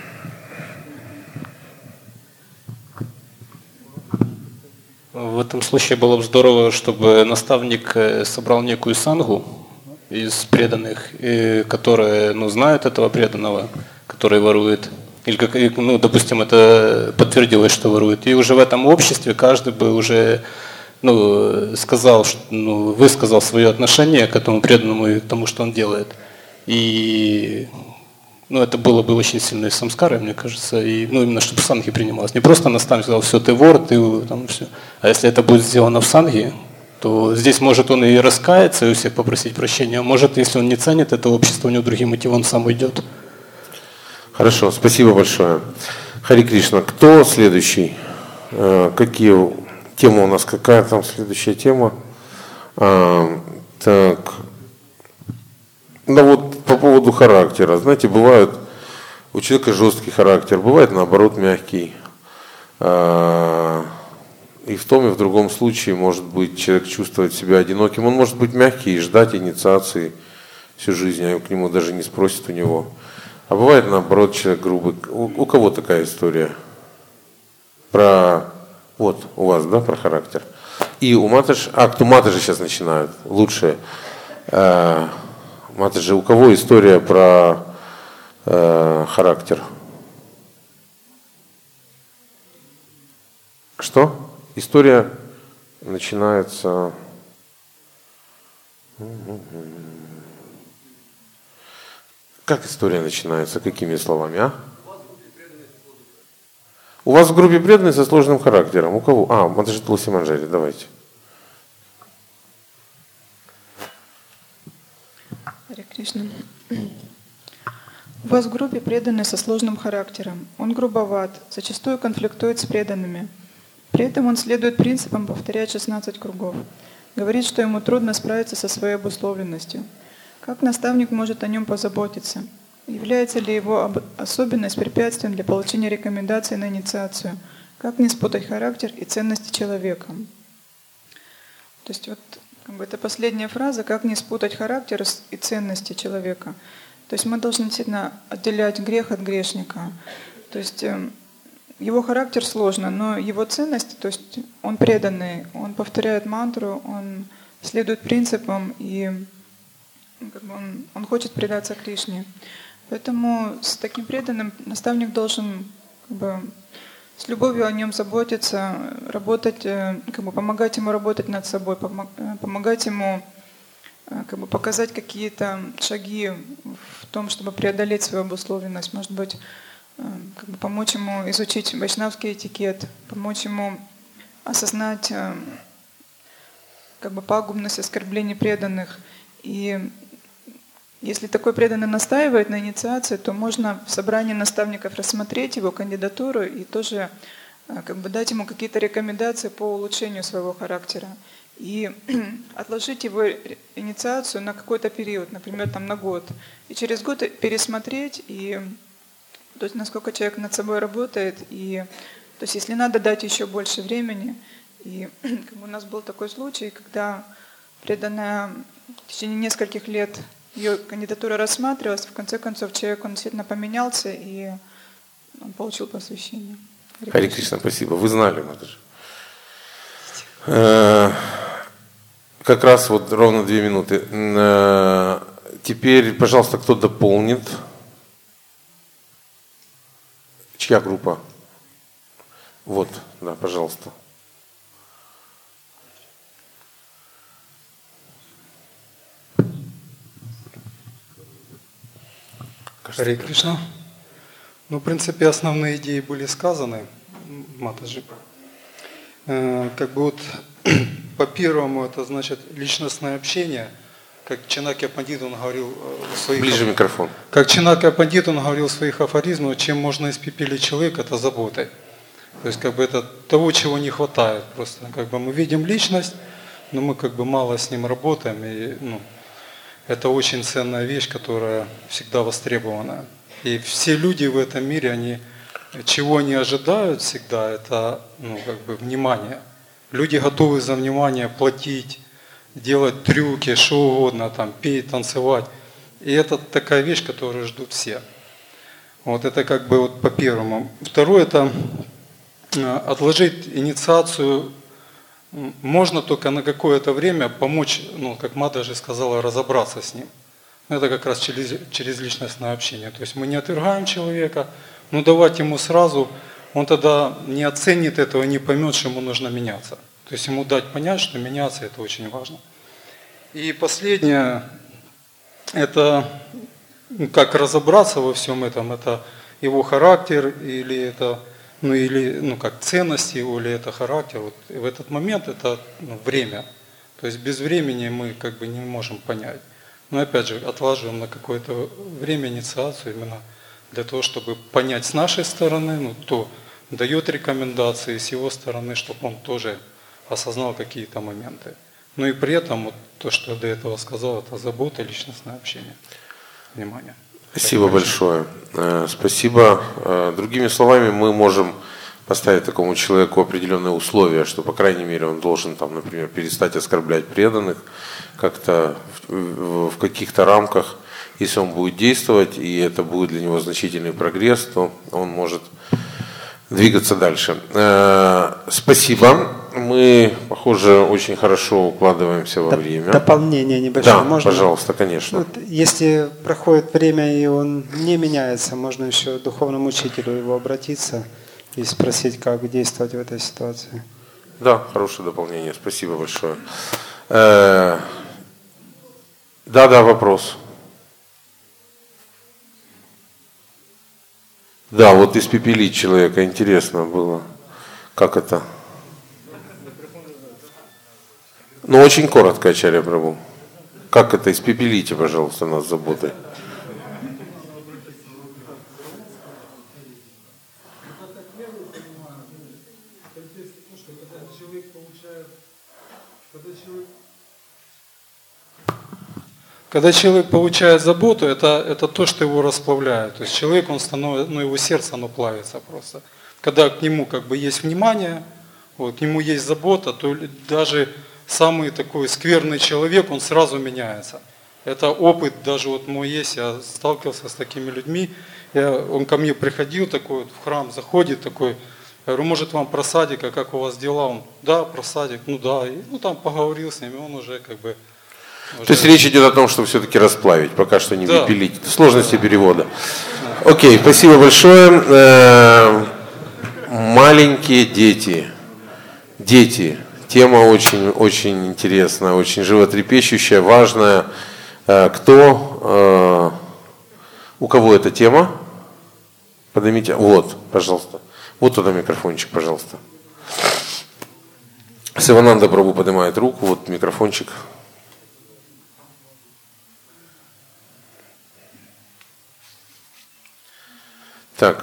В этом случае было бы здорово, чтобы наставник собрал некую сангу из преданных, которые, ну, знают этого преданного, который ворует. Или, как, ну, допустим, это подтвердилось, что ворует. И уже в этом обществе каждый бы уже, ну, сказал, ну, высказал свое отношение к этому преданному и к тому, что он делает. И, ну, это было бы очень сильной самскарой, мне кажется. И, ну, именно чтобы в санге принималось. Не просто наставник сказал: все, ты вор, ты там все. А если это будет сделано в санге, то здесь может он и раскаяться, и у всех попросить прощения. А может, если он не ценит это общество, у него другие мотивы, он сам уйдет. Хорошо, спасибо большое. Хари Кришна, кто следующий? Какие темы у нас? Какая там следующая тема? А, так. Да вот по поводу характера. Знаете, бывает у человека жесткий характер, бывает наоборот мягкий. А, и в том и в другом случае может быть человек чувствовать себя одиноким. Он может быть мягкий и ждать инициации всю жизнь, а к нему даже не спросят у него. А бывает наоборот человек грубый. У, у кого такая история? Про, вот у вас, да, про характер. И у Матаджи, а кто Матаджи сейчас начинают, лучше. Э, Матаджи, у кого история про э, характер? Что? История начинается... Как история начинается? Какими словами, а? У вас в группе преданные со сложным характером. У кого? А, Матаджи Тулси Манджари, давайте. Харе Кришна. У вас в группе преданный со сложным характером. Он грубоват, зачастую конфликтует с преданными. При этом он следует принципам повторять шестнадцать кругов. Говорит, что ему трудно справиться со своей обусловленностью. Как наставник может о нем позаботиться? Является ли его особенность препятствием для получения рекомендаций на инициацию? Как не спутать характер и ценности человека? То есть вот как бы это последняя фраза, как не спутать характер и ценности человека. То есть мы должны действительно отделять грех от грешника. То есть его характер сложно, но его ценности, то есть он преданный, он повторяет мантру, он следует принципам и как бы он, он хочет предаться Кришне. Поэтому с таким преданным наставник должен как бы, с любовью о нем заботиться, работать, как бы, помогать ему работать над собой, помогать ему как бы, показать какие-то шаги в том, чтобы преодолеть свою обусловленность. Может быть, как бы, помочь ему изучить вайшнавский этикет, помочь ему осознать как бы пагубность оскорблений преданных. И если такой преданный настаивает на инициации, то можно в собрании наставников рассмотреть его кандидатуру и тоже как бы дать ему какие-то рекомендации по улучшению своего характера. И отложить его инициацию на какой-то период, например, там, на год. И через год пересмотреть, и, то есть, насколько человек над собой работает. И, то есть если надо, дать еще больше времени. И как бы у нас был такой случай, когда преданная в течение нескольких лет ее кандидатура рассматривалась, в конце концов человек он действительно поменялся, и он получил посвящение. Хари Кришна, спасибо. Вы знали, Матаджи. Как раз вот ровно две минуты. Теперь, пожалуйста, кто дополнит? Чья группа? Вот, да, пожалуйста. Хари Кришна. Ну, в принципе, основные идеи были сказаны, Матаджи. Как бы вот по первому, это значит личностное общение, как Чанакья Пандит, он говорил в своих... Ближе микрофон. Как Чанакья Пандит, он говорил в своих афоризмах, чем можно испепелить человека, это заботой. То есть как бы это того, чего не хватает. Просто как бы мы видим личность, но мы как бы мало с ним работаем. И, ну, это очень ценная вещь, которая всегда востребована. И все люди в этом мире, они чего они ожидают всегда, это ну, как бы внимание. Люди готовы за внимание платить, делать трюки, что угодно, там, петь, танцевать. И это такая вещь, которую ждут все. Вот это как бы вот по первому. Второе, это отложить инициацию. Можно только на какое-то время помочь, ну, как Матаджи сказала, разобраться с ним. Это как раз через, через личностное общение. То есть мы не отвергаем человека, но давать ему сразу, он тогда не оценит этого, не поймет, что ему нужно меняться. То есть ему дать понять, что меняться это очень важно. И последнее, это как разобраться во всем этом, это его характер или это, ну или ну как ценности его, или это характер. Вот в этот момент это ну, время. То есть без времени мы как бы не можем понять. Но опять же, отложим на какое-то время инициацию именно для того, чтобы понять с нашей стороны, ну, кто дает рекомендации, с его стороны, чтобы он тоже осознал какие-то моменты. Ну и при этом, вот то, что я до этого сказал, это забота, личностное общение. Внимание. Спасибо большое. Спасибо. Другими словами, мы можем поставить такому человеку определенные условия, что, по крайней мере, он должен, там, например, перестать оскорблять преданных как-то в, в каких-то рамках. Если он будет действовать, и это будет для него значительный прогресс, то он может двигаться дальше. Спасибо. Мы, похоже, очень хорошо укладываемся во Доп- время. Дополнение небольшое. Да, можно? Пожалуйста, конечно. Вот, если проходит время и он не меняется, можно еще к духовному учителю его обратиться и спросить, как действовать в этой ситуации. Да, хорошее дополнение. Спасибо большое. Да, да, вопрос. Да, вот испепелить человека, интересно было. Как это? Ну, очень коротко, Ачарья Прабху. Как это? Испепелите, пожалуйста, нас заботой. Когда человек получает заботу, это, это то, что его расплавляет. То есть человек, он становится, ну его сердце, оно плавится просто. Когда к нему как бы есть внимание, вот, к нему есть забота, то даже самый такой скверный человек, он сразу меняется. Это опыт даже вот мой есть, я сталкивался с такими людьми. Я, он ко мне приходил такой, вот, в храм заходит такой, я говорю, может вам про садик, а как у вас дела? Он, да, про садик, ну да. И, ну там поговорил с ними, он уже как бы... Уже... То есть речь идет о том, чтобы все-таки расплавить, пока что не да. выпилить. Сложности перевода. Окей, спасибо большое. Маленькие дети. Дети. Тема очень, очень интересная, очень животрепещущая, важная. Кто, у кого эта тема? Поднимите. Вот, пожалуйста. Вот туда микрофончик, пожалуйста. Сивананда Прабху поднимает руку, вот микрофончик. Так.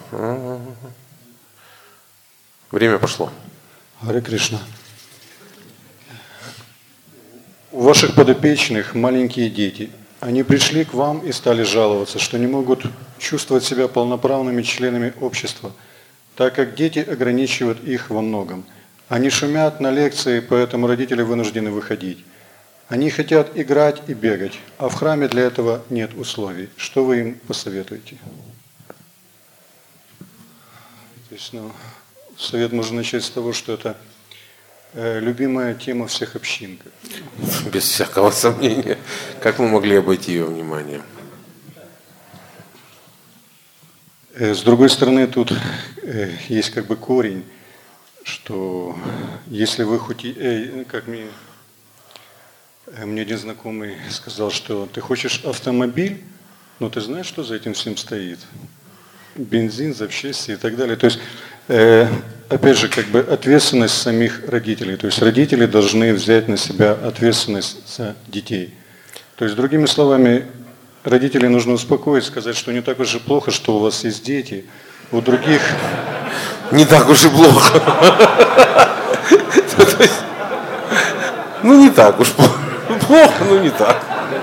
Время пошло. Харе Кришна. У ваших подопечных маленькие дети. Они пришли к вам и стали жаловаться, что не могут чувствовать себя полноправными членами общества, так как дети ограничивают их во многом. Они шумят на лекции, поэтому родители вынуждены выходить. Они хотят играть и бегать, а в храме для этого нет условий. Что вы им посоветуете? То есть, ну, совет можно начать с того, что это э, любимая тема всех общин. Без всякого сомнения. Как мы могли обойти ее внимание? Э, с другой стороны, тут э, есть как бы корень, что если вы хоть... Э, как мне, э, мне один знакомый сказал, что ты хочешь автомобиль, но ты знаешь, что за этим всем стоит? Бензин, запчасти и так далее. То есть, э, опять же, как бы ответственность самих родителей. То есть родители должны взять на себя ответственность за детей. То есть, другими словами, родителей нужно успокоить, сказать, что не так уж и плохо, что у вас есть дети. У других... Не так уж и плохо. Ну, не так уж плохо. Плохо, но не так.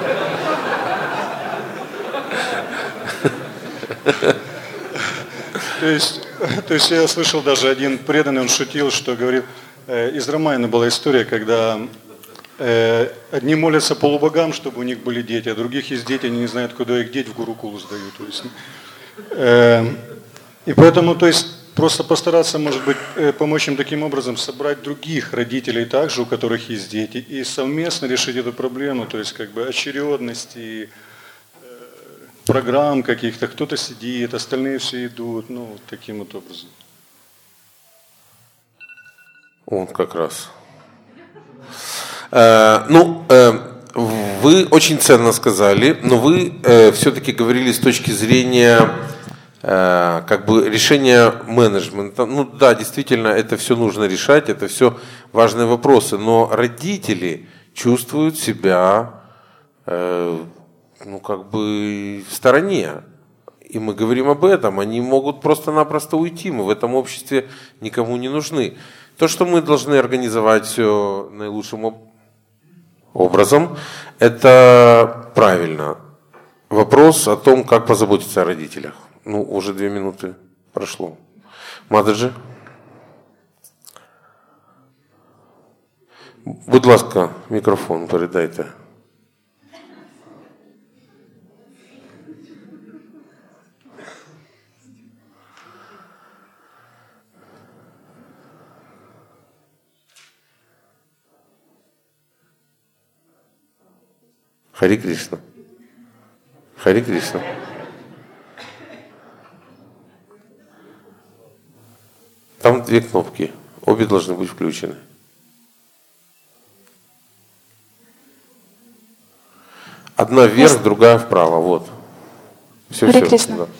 То есть, то есть я слышал даже один преданный, он шутил, что говорит, э, из Рамайна была история, когда э, одни молятся полубогам, чтобы у них были дети, а других есть дети, они не знают, куда их деть, в Гурукулу сдают. То есть, э, и поэтому, то есть, просто постараться, может быть, э, помочь им таким образом собрать других родителей также, у которых есть дети, и совместно решить эту проблему, то есть, как бы, очередности, программ каких-то, кто-то сидит, остальные все идут, ну, вот таким вот образом. Он как раз. Э, ну, э, вы очень ценно сказали, но вы э, все-таки говорили с точки зрения э, как бы решения менеджмента. Ну да, действительно, это все нужно решать, это все важные вопросы, но родители чувствуют себя э, ну, как бы в стороне. И мы говорим об этом. Они могут просто-напросто уйти. Мы в этом обществе никому не нужны. То, что мы должны организовать все наилучшим образом, это правильно. Вопрос о том, как позаботиться о родителях. Ну, уже две минуты прошло. Мададжи? Будь ласка, мікрофон передайте. Харе Кришна. Харе Кришна. Там две кнопки. Обе должны быть включены. Одна вверх, другая вправо. Вот. Все, Харе все. Кришна. Да.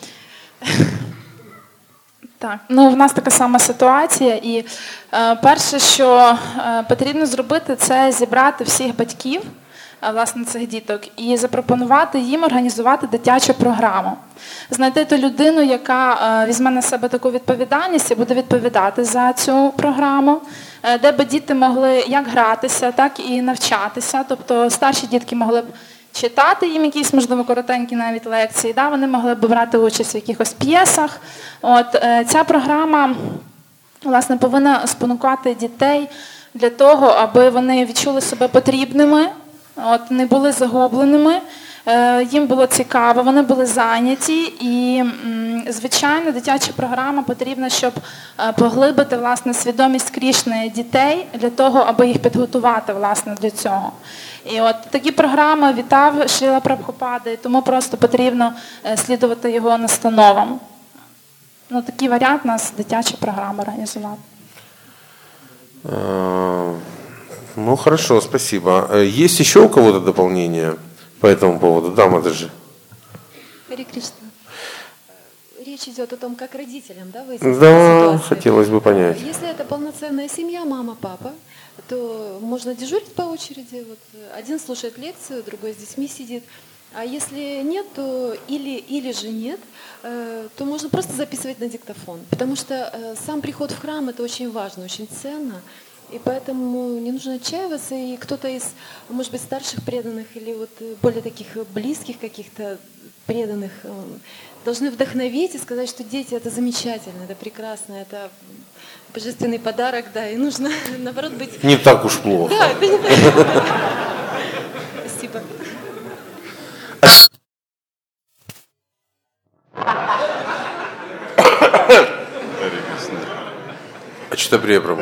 Так, ну в нас така сама ситуація, і е, перше, що е, потрібно зробити, це зібрати всіх батьків, е, власне, цих діток, і запропонувати їм організувати дитячу програму. Знайти ту людину, яка е, візьме на себе таку відповідальність і буде відповідати за цю програму, е, де би діти могли як гратися, так і навчатися. Тобто старші дітки могли б читати їм якісь, можливо, коротенькі навіть лекції, да? Вони могли б брати участь в якихось п'єсах. От, е, ця програма, власне, повинна спонукати дітей для того, аби вони відчули себе потрібними, от, не були загубленими, е, їм було цікаво, вони були зайняті. І, м, звичайно, дитяча програма потрібна, щоб е, поглибити, власне, свідомість Крішни дітей для того, аби їх підготувати, власне, для цього. І от такі програми вітав Шріла Прабхупада, і тому просто потрібно слідувати його настановам. Ну, такий варіант у нас дитяча програма організувати. Ну, хорошо, спасибо. Есть еще у кого-то дополнение по этому поводу? Да, Мададжи. Харе Кришна. речь идет о том, как родителям, да, выйти Да, из этой ситуации. хотелось бы понять. Если это полноценная семья, мама, папа, то можно дежурить по очереди. Вот один слушает лекцию, другой с детьми сидит. А если нет, то или, или же нет, э, то можно просто записывать на диктофон. Потому что э, сам приход в храм – это очень важно, очень ценно. И поэтому не нужно отчаиваться. И кто-то из, может быть, старших преданных или вот более таких близких каких-то преданных э, должны вдохновить и сказать, что дети – это замечательно, это прекрасно, это божественный подарок, да, и нужно, наоборот, быть… Не так уж плохо. Да, это не так плохо. Спасибо. Ачтаприя Прабху.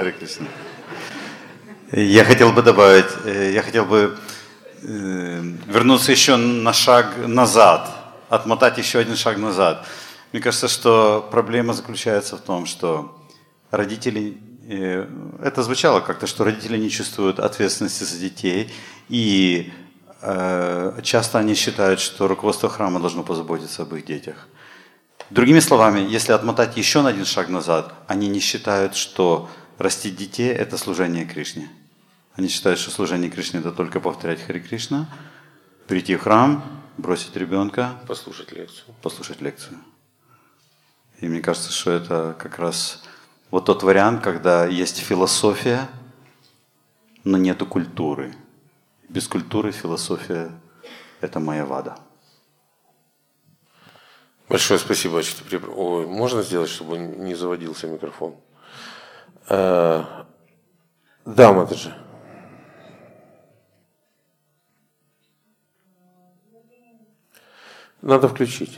Я хотел бы добавить, я хотел бы вернуться еще на шаг назад, отмотать еще один шаг назад. Мне кажется, что проблема заключается в том, что родители, это звучало как-то, что родители не чувствуют ответственности за детей, и часто они считают, что руководство храма должно позаботиться об их детях. Другими словами, если отмотать еще на один шаг назад, они не считают, что растить детей – это служение Кришне. Они считают, что служение Кришне – это только повторять Харе Кришна, прийти в храм, бросить ребенка, послушать лекцию. послушать лекцию. И мне кажется, что это как раз вот тот вариант, когда есть философия, но нету культуры. Без культуры философия – это майявада. Большое спасибо, Ачтаприя Прабху. Ой, можно сделать, чтобы не заводился микрофон? А, да, Матаджи. Надо включить.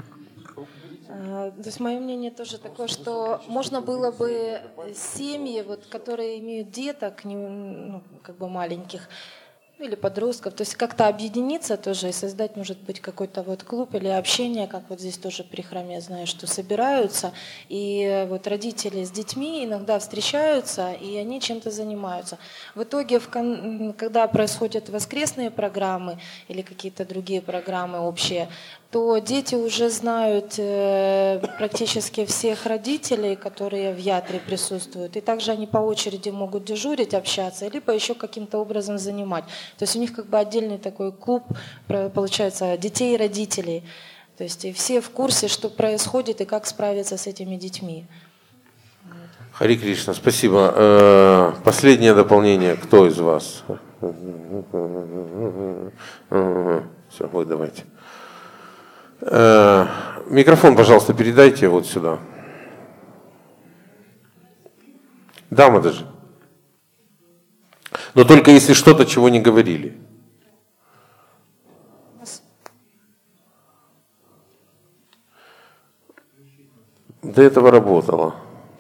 То есть мое мнение тоже такое, что можно было бы семьи, вот, которые имеют деток, не, ну, как бы маленьких, или подростков, то есть как-то объединиться тоже и создать, может быть, какой-то вот клуб или общение, как вот здесь тоже при храме, я знаю, что собираются, и вот родители с детьми иногда встречаются, и они чем-то занимаются. В итоге, когда происходят воскресные программы или какие-то другие программы общие, то дети уже знают э, практически всех родителей, которые в ятре присутствуют. И также они по очереди могут дежурить, общаться, либо еще каким-то образом занимать. То есть у них как бы отдельный такой клуб, получается, детей и родителей. То есть и все в курсе, что происходит и как справиться с этими детьми. Харе Кришна, спасибо. Последнее дополнение. Кто из вас? Все, вы давайте. Микрофон, пожалуйста, передайте вот сюда. Да, мы даже. Но только если что-то, чего не говорили. До этого работало.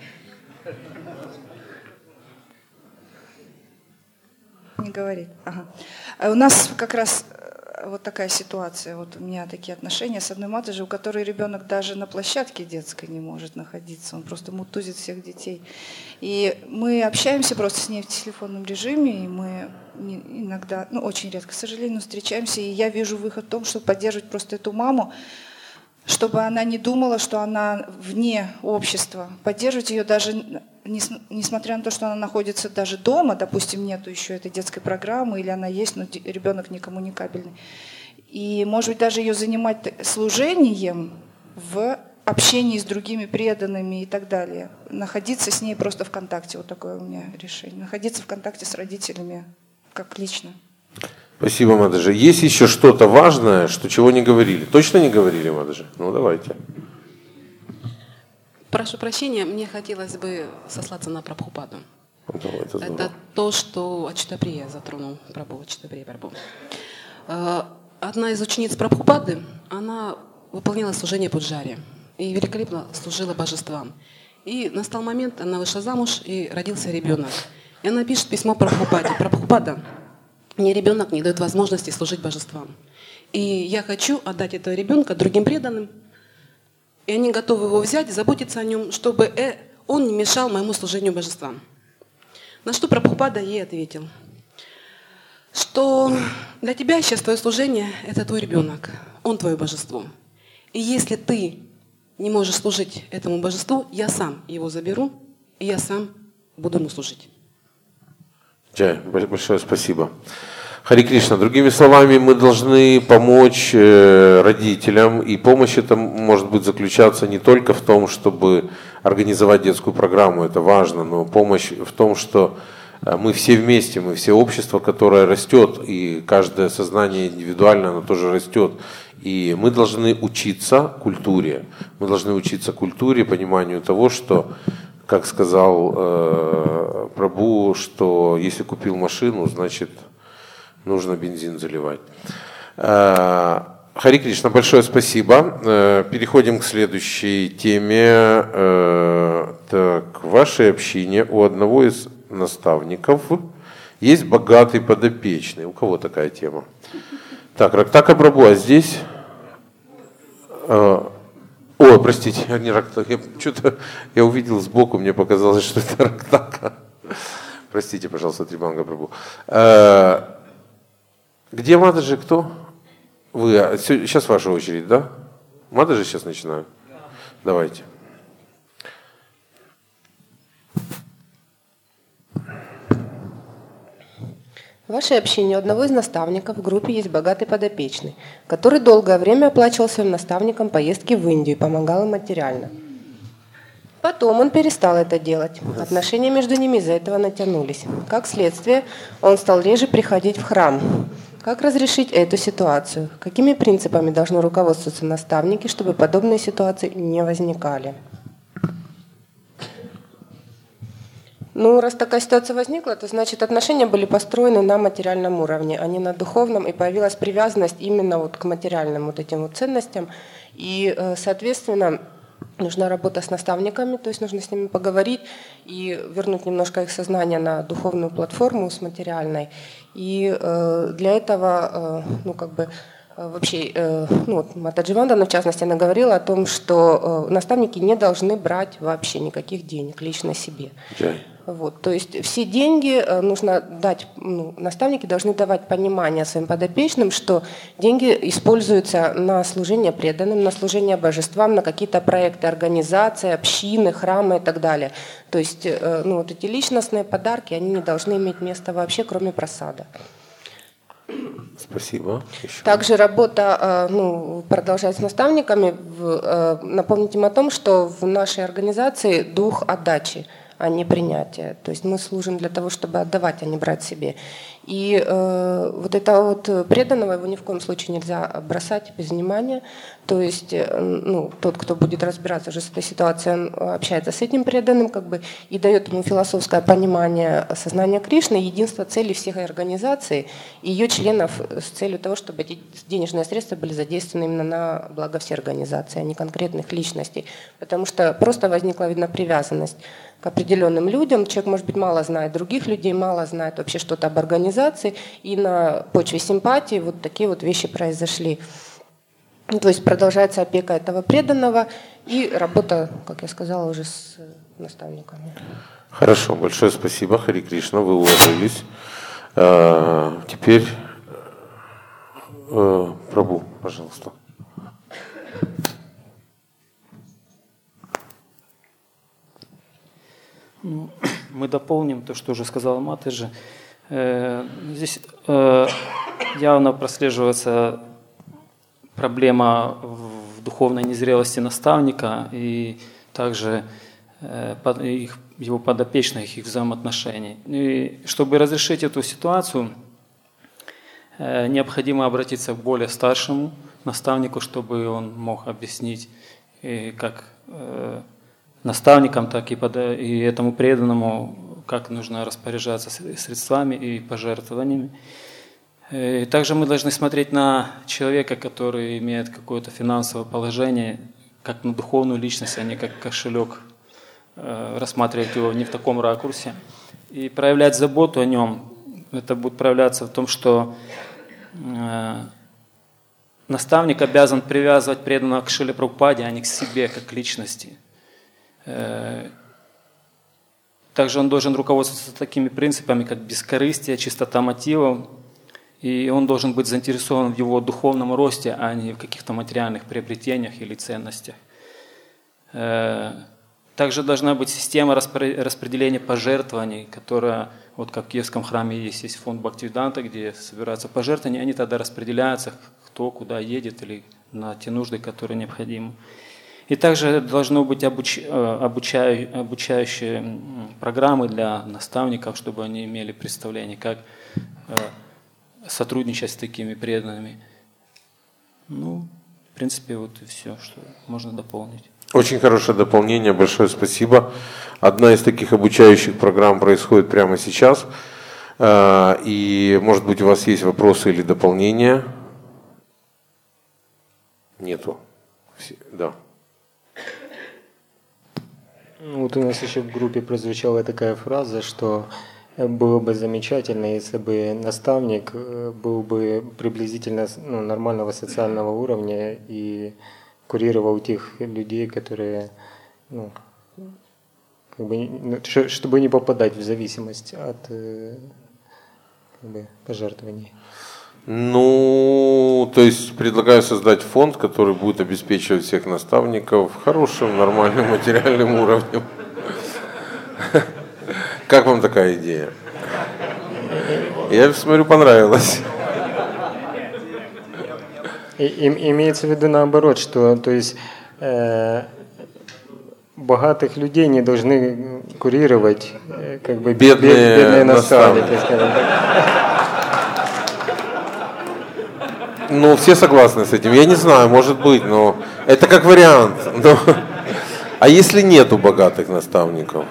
Не говорит. Ага. У нас как раз вот такая ситуация. Вот у меня такие отношения с одной матушкой, у которой ребенок даже на площадке детской не может находиться. Он просто мутузит всех детей. И мы общаемся просто с ней в телефонном режиме, и мы иногда, ну очень редко, к сожалению, встречаемся, и я вижу выход в том, чтобы поддерживать просто эту маму, чтобы она не думала, что она вне общества. Поддерживать ее даже, несмотря на то, что она находится даже дома, допустим, нету еще этой детской программы, или она есть, но ребенок некоммуникабельный. И, может быть, даже ее занимать служением в общении с другими преданными и так далее. Находиться с ней просто в контакте. Вот такое у меня решение. Находиться в контакте с родителями как лично. Спасибо, Мададжи. Есть еще что-то важное, что чего не говорили? Точно не говорили, Мададжи? Ну, давайте. Прошу прощения, мне хотелось бы сослаться на Прабхупаду. Это, это, это то, что Ачтаприя затронул, Прабху, Ачтаприя Прабху. Одна из учениц Прабхупады, она выполняла служение пуджари и великолепно служила божествам. И настал момент, она вышла замуж, и родился ребенок. И она пишет письмо Прабхупаде. Прабхупада, мне ребенок не дает возможности служить божествам. И я хочу отдать этого ребенка другим преданным. И они готовы его взять, заботиться о нем, чтобы он не мешал моему служению божествам. На что Прабхупада ей ответил, что для тебя сейчас твое служение – это твой ребенок, он твое божество. И если ты не можешь служить этому божеству, я сам его заберу, и я сам буду ему служить. Джай, большое спасибо. Хари Кришна, другими словами, мы должны помочь родителям, и помощь эта может быть заключаться не только в том, чтобы организовать детскую программу, это важно, но помощь в том, что мы все вместе, мы все общество, которое растет, и каждое сознание индивидуально, оно тоже растет. И мы должны учиться культуре, мы должны учиться культуре, пониманию того, что, как сказал э, Прабху, что если купил машину, значит нужно бензин заливать. Э, Хари Кришна, большое спасибо. Э, переходим к следующей теме. Э, так, в вашей общине у одного из наставников есть богатый подопечный. У кого такая тема? Так, Рактака Прабху, а здесь... Э, Ой, простите, я не Рактака. Я, что-то, я увидел сбоку, мне показалось, что это Рактака. Простите, пожалуйста, Трибанга Прабху. Э, где Матаджи, кто? Вы, сейчас ваша очередь, да? Матаджи сейчас начинаю? Давайте. В вашей общине у одного из наставников в группе есть богатый подопечный, который долгое время оплачивал своим наставникам поездки в Индию и помогал им материально. Потом он перестал это делать. Отношения между ними из-за этого натянулись. Как следствие, он стал реже приходить в храм. Как разрешить эту ситуацию? Какими принципами должны руководствоваться наставники, чтобы подобные ситуации не возникали? Ну, раз такая ситуация возникла, то значит отношения были построены на материальном уровне, а не на духовном, и появилась привязанность именно вот к материальным вот этим вот ценностям. И, соответственно, нужна работа с наставниками, то есть нужно с ними поговорить и вернуть немножко их сознание на духовную платформу с материальной. И для этого, ну, как бы, вообще, ну, вот Матаджи Вандана, в частности, она говорила о том, что наставники не должны брать вообще никаких денег лично себе. Вот, то есть все деньги нужно дать, ну, наставники должны давать понимание своим подопечным, что деньги используются на служение преданным, на служение божествам, на какие-то проекты организации, общины, храмы и так далее. То есть, ну, вот эти личностные подарки, они не должны иметь места вообще, кроме просада. Спасибо. Еще. Также работа, ну, продолжать с наставниками. Напомнить им о том, что в нашей организации дух отдачи, а не принятия. То есть мы служим для того, чтобы отдавать, а не брать себе. И э, вот это вот преданного его ни в коем случае нельзя бросать без внимания. То есть, э, ну, тот, кто будет разбираться уже с этой ситуацией, он общается с этим преданным, как бы, и дает ему философское понимание сознания Кришны, единство цели всех организаций и ее членов с целью того, чтобы эти денежные средства были задействованы именно на благо всей организации, а не конкретных личностей. Потому что просто возникла, видно, привязанность к определенным людям. Человек, может быть, мало знает других людей, мало знает вообще что-то об организации, и на почве симпатии вот такие вот вещи произошли. Ну, то есть продолжается опека этого преданного и работа, как я сказала, уже с наставниками. Хорошо, большое спасибо, Хари Кришна, вы уложились. А, теперь а, Прабху, пожалуйста. Мы дополним то, что уже сказала Матаджи. Здесь явно прослеживается проблема в духовной незрелости наставника и также их, его подопечных, их взаимоотношений. И чтобы разрешить эту ситуацию, необходимо обратиться к более старшему наставнику, чтобы он мог объяснить, как наставникам, так и, под, и этому преданному, как нужно распоряжаться средствами и пожертвованиями. И также мы должны смотреть на человека, который имеет какое-то финансовое положение, как на духовную личность, а не как кошелек, рассматривать его не в таком ракурсе. И проявлять заботу о нем, это будет проявляться в том, что наставник обязан привязывать преданного к Шриле Прабхупаде, а не к себе, как к личности. Также он должен руководствоваться такими принципами, как бескорыстие, чистота мотивов, и он должен быть заинтересован в его духовном росте, а не в каких-то материальных приобретениях или ценностях. Также должна быть система распределения пожертвований, которая, вот как в Киевском храме есть, есть фонд Бхактивиданта, где собираются пожертвования, они тогда распределяются, кто куда едет или на те нужды, которые необходимы. И также должны быть обуч... обучаю... обучающие программы для наставников, чтобы они имели представление, как сотрудничать с такими преданными. Ну, в принципе, вот и все, что можно дополнить. Очень хорошее дополнение, большое спасибо. Одна из таких обучающих программ происходит прямо сейчас. И, может быть, у вас есть вопросы или дополнения? Нету. Да. Вот у нас еще в группе прозвучала такая фраза, что было бы замечательно, если бы наставник был бы приблизительно ну, нормального социального уровня и курировал тех людей, которые, ну, как бы, чтобы не попадать в зависимость от как бы, пожертвований. Ну, то есть предлагаю создать фонд, который будет обеспечивать всех наставников хорошим, нормальным материальным уровнем. Как вам такая идея? Я смотрю, понравилось. И, и, имеется в виду наоборот, что то есть э, богатых людей не должны курировать э, как бы бедные, бед, бедные наставники, наставники. скажем так. Ну, все согласны с этим. Я не знаю, может быть, но это как вариант. Но... А если нету богатых наставников?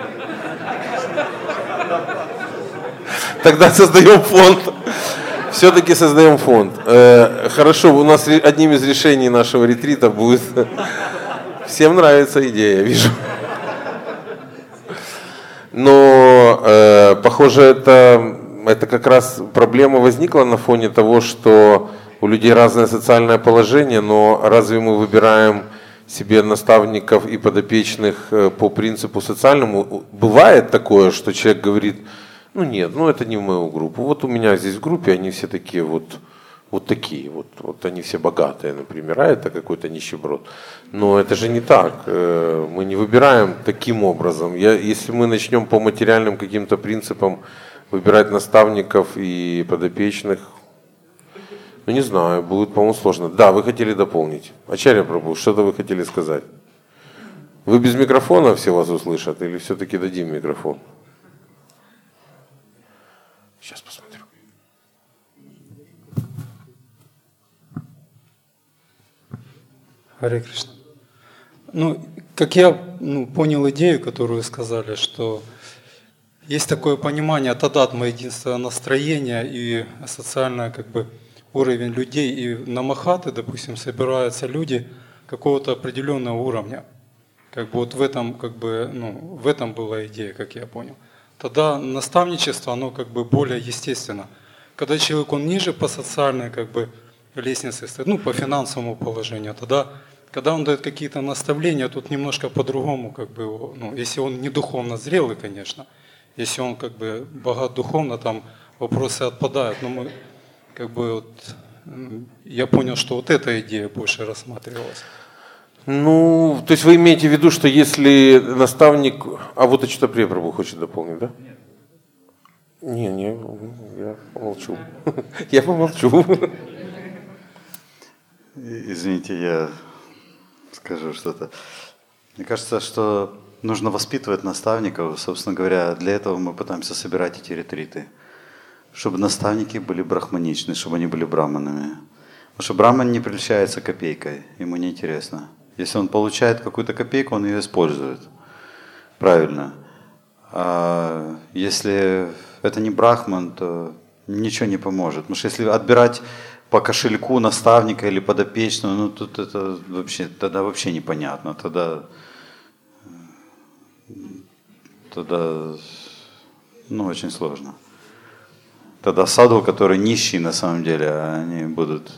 Тогда создаем фонд. Все-таки создаем фонд. Э, хорошо, у нас одним из решений нашего ретрита будет... Всем нравится идея, вижу. Но, э, похоже, это, это как раз проблема возникла на фоне того, что у людей разное социальное положение, но разве мы выбираем себе наставников и подопечных по принципу социальному? Бывает такое, что человек говорит... Ну нет, ну это не в мою группу. Вот у меня здесь в группе они все такие вот, вот такие, вот, вот они все богатые, например, а это какой-то нищеброд. Но это же не так. Мы не выбираем таким образом. Я, если мы начнем по материальным каким-то принципам выбирать наставников и подопечных, ну не знаю, будет, по-моему, сложно. Да, вы хотели дополнить. Ачарья Прабху, что-то вы хотели сказать. Вы без микрофона все вас услышат или все-таки дадим микрофон? Сейчас посмотрю. Харе Кришна. Ну, как я ну, понял идею, которую вы сказали, что есть такое понимание тадатма, единственное настроение и социальное как бы уровень людей. И на Махаты, допустим, собираются люди какого-то определенного уровня. Как бы вот в этом, как бы, ну, в этом была идея, как я понял. Тогда наставничество, оно как бы более естественно. Когда человек, он ниже по социальной как бы лестнице стоит, ну, по финансовому положению, тогда, когда он дает какие-то наставления, тут немножко по-другому, как бы, ну, если он не духовно зрелый, конечно, если он как бы богат духовно, там вопросы отпадают, но мы, как бы, вот, я понял, что вот эта идея больше рассматривалась. Ну, то есть вы имеете в виду, что если наставник... А вот Ачутаприя Прабху хочет дополнить, да? Не, не, я помолчу. Я помолчу. Извините, я скажу что-то. Мне кажется, что нужно воспитывать наставников. Собственно говоря, для этого мы пытаемся собирать эти ретриты. Чтобы наставники были брахманичны, чтобы они были браманами. Потому что браман не прельщается копейкой, ему неинтересно. Если он получает какую-то копейку, он ее использует. Правильно. А если это не брахман, то ничего не поможет. Потому что если отбирать по кошельку наставника или подопечного, ну тут это вообще, тогда вообще непонятно. Тогда, тогда ну, очень сложно. Тогда саду, которые нищие на самом деле, они будут...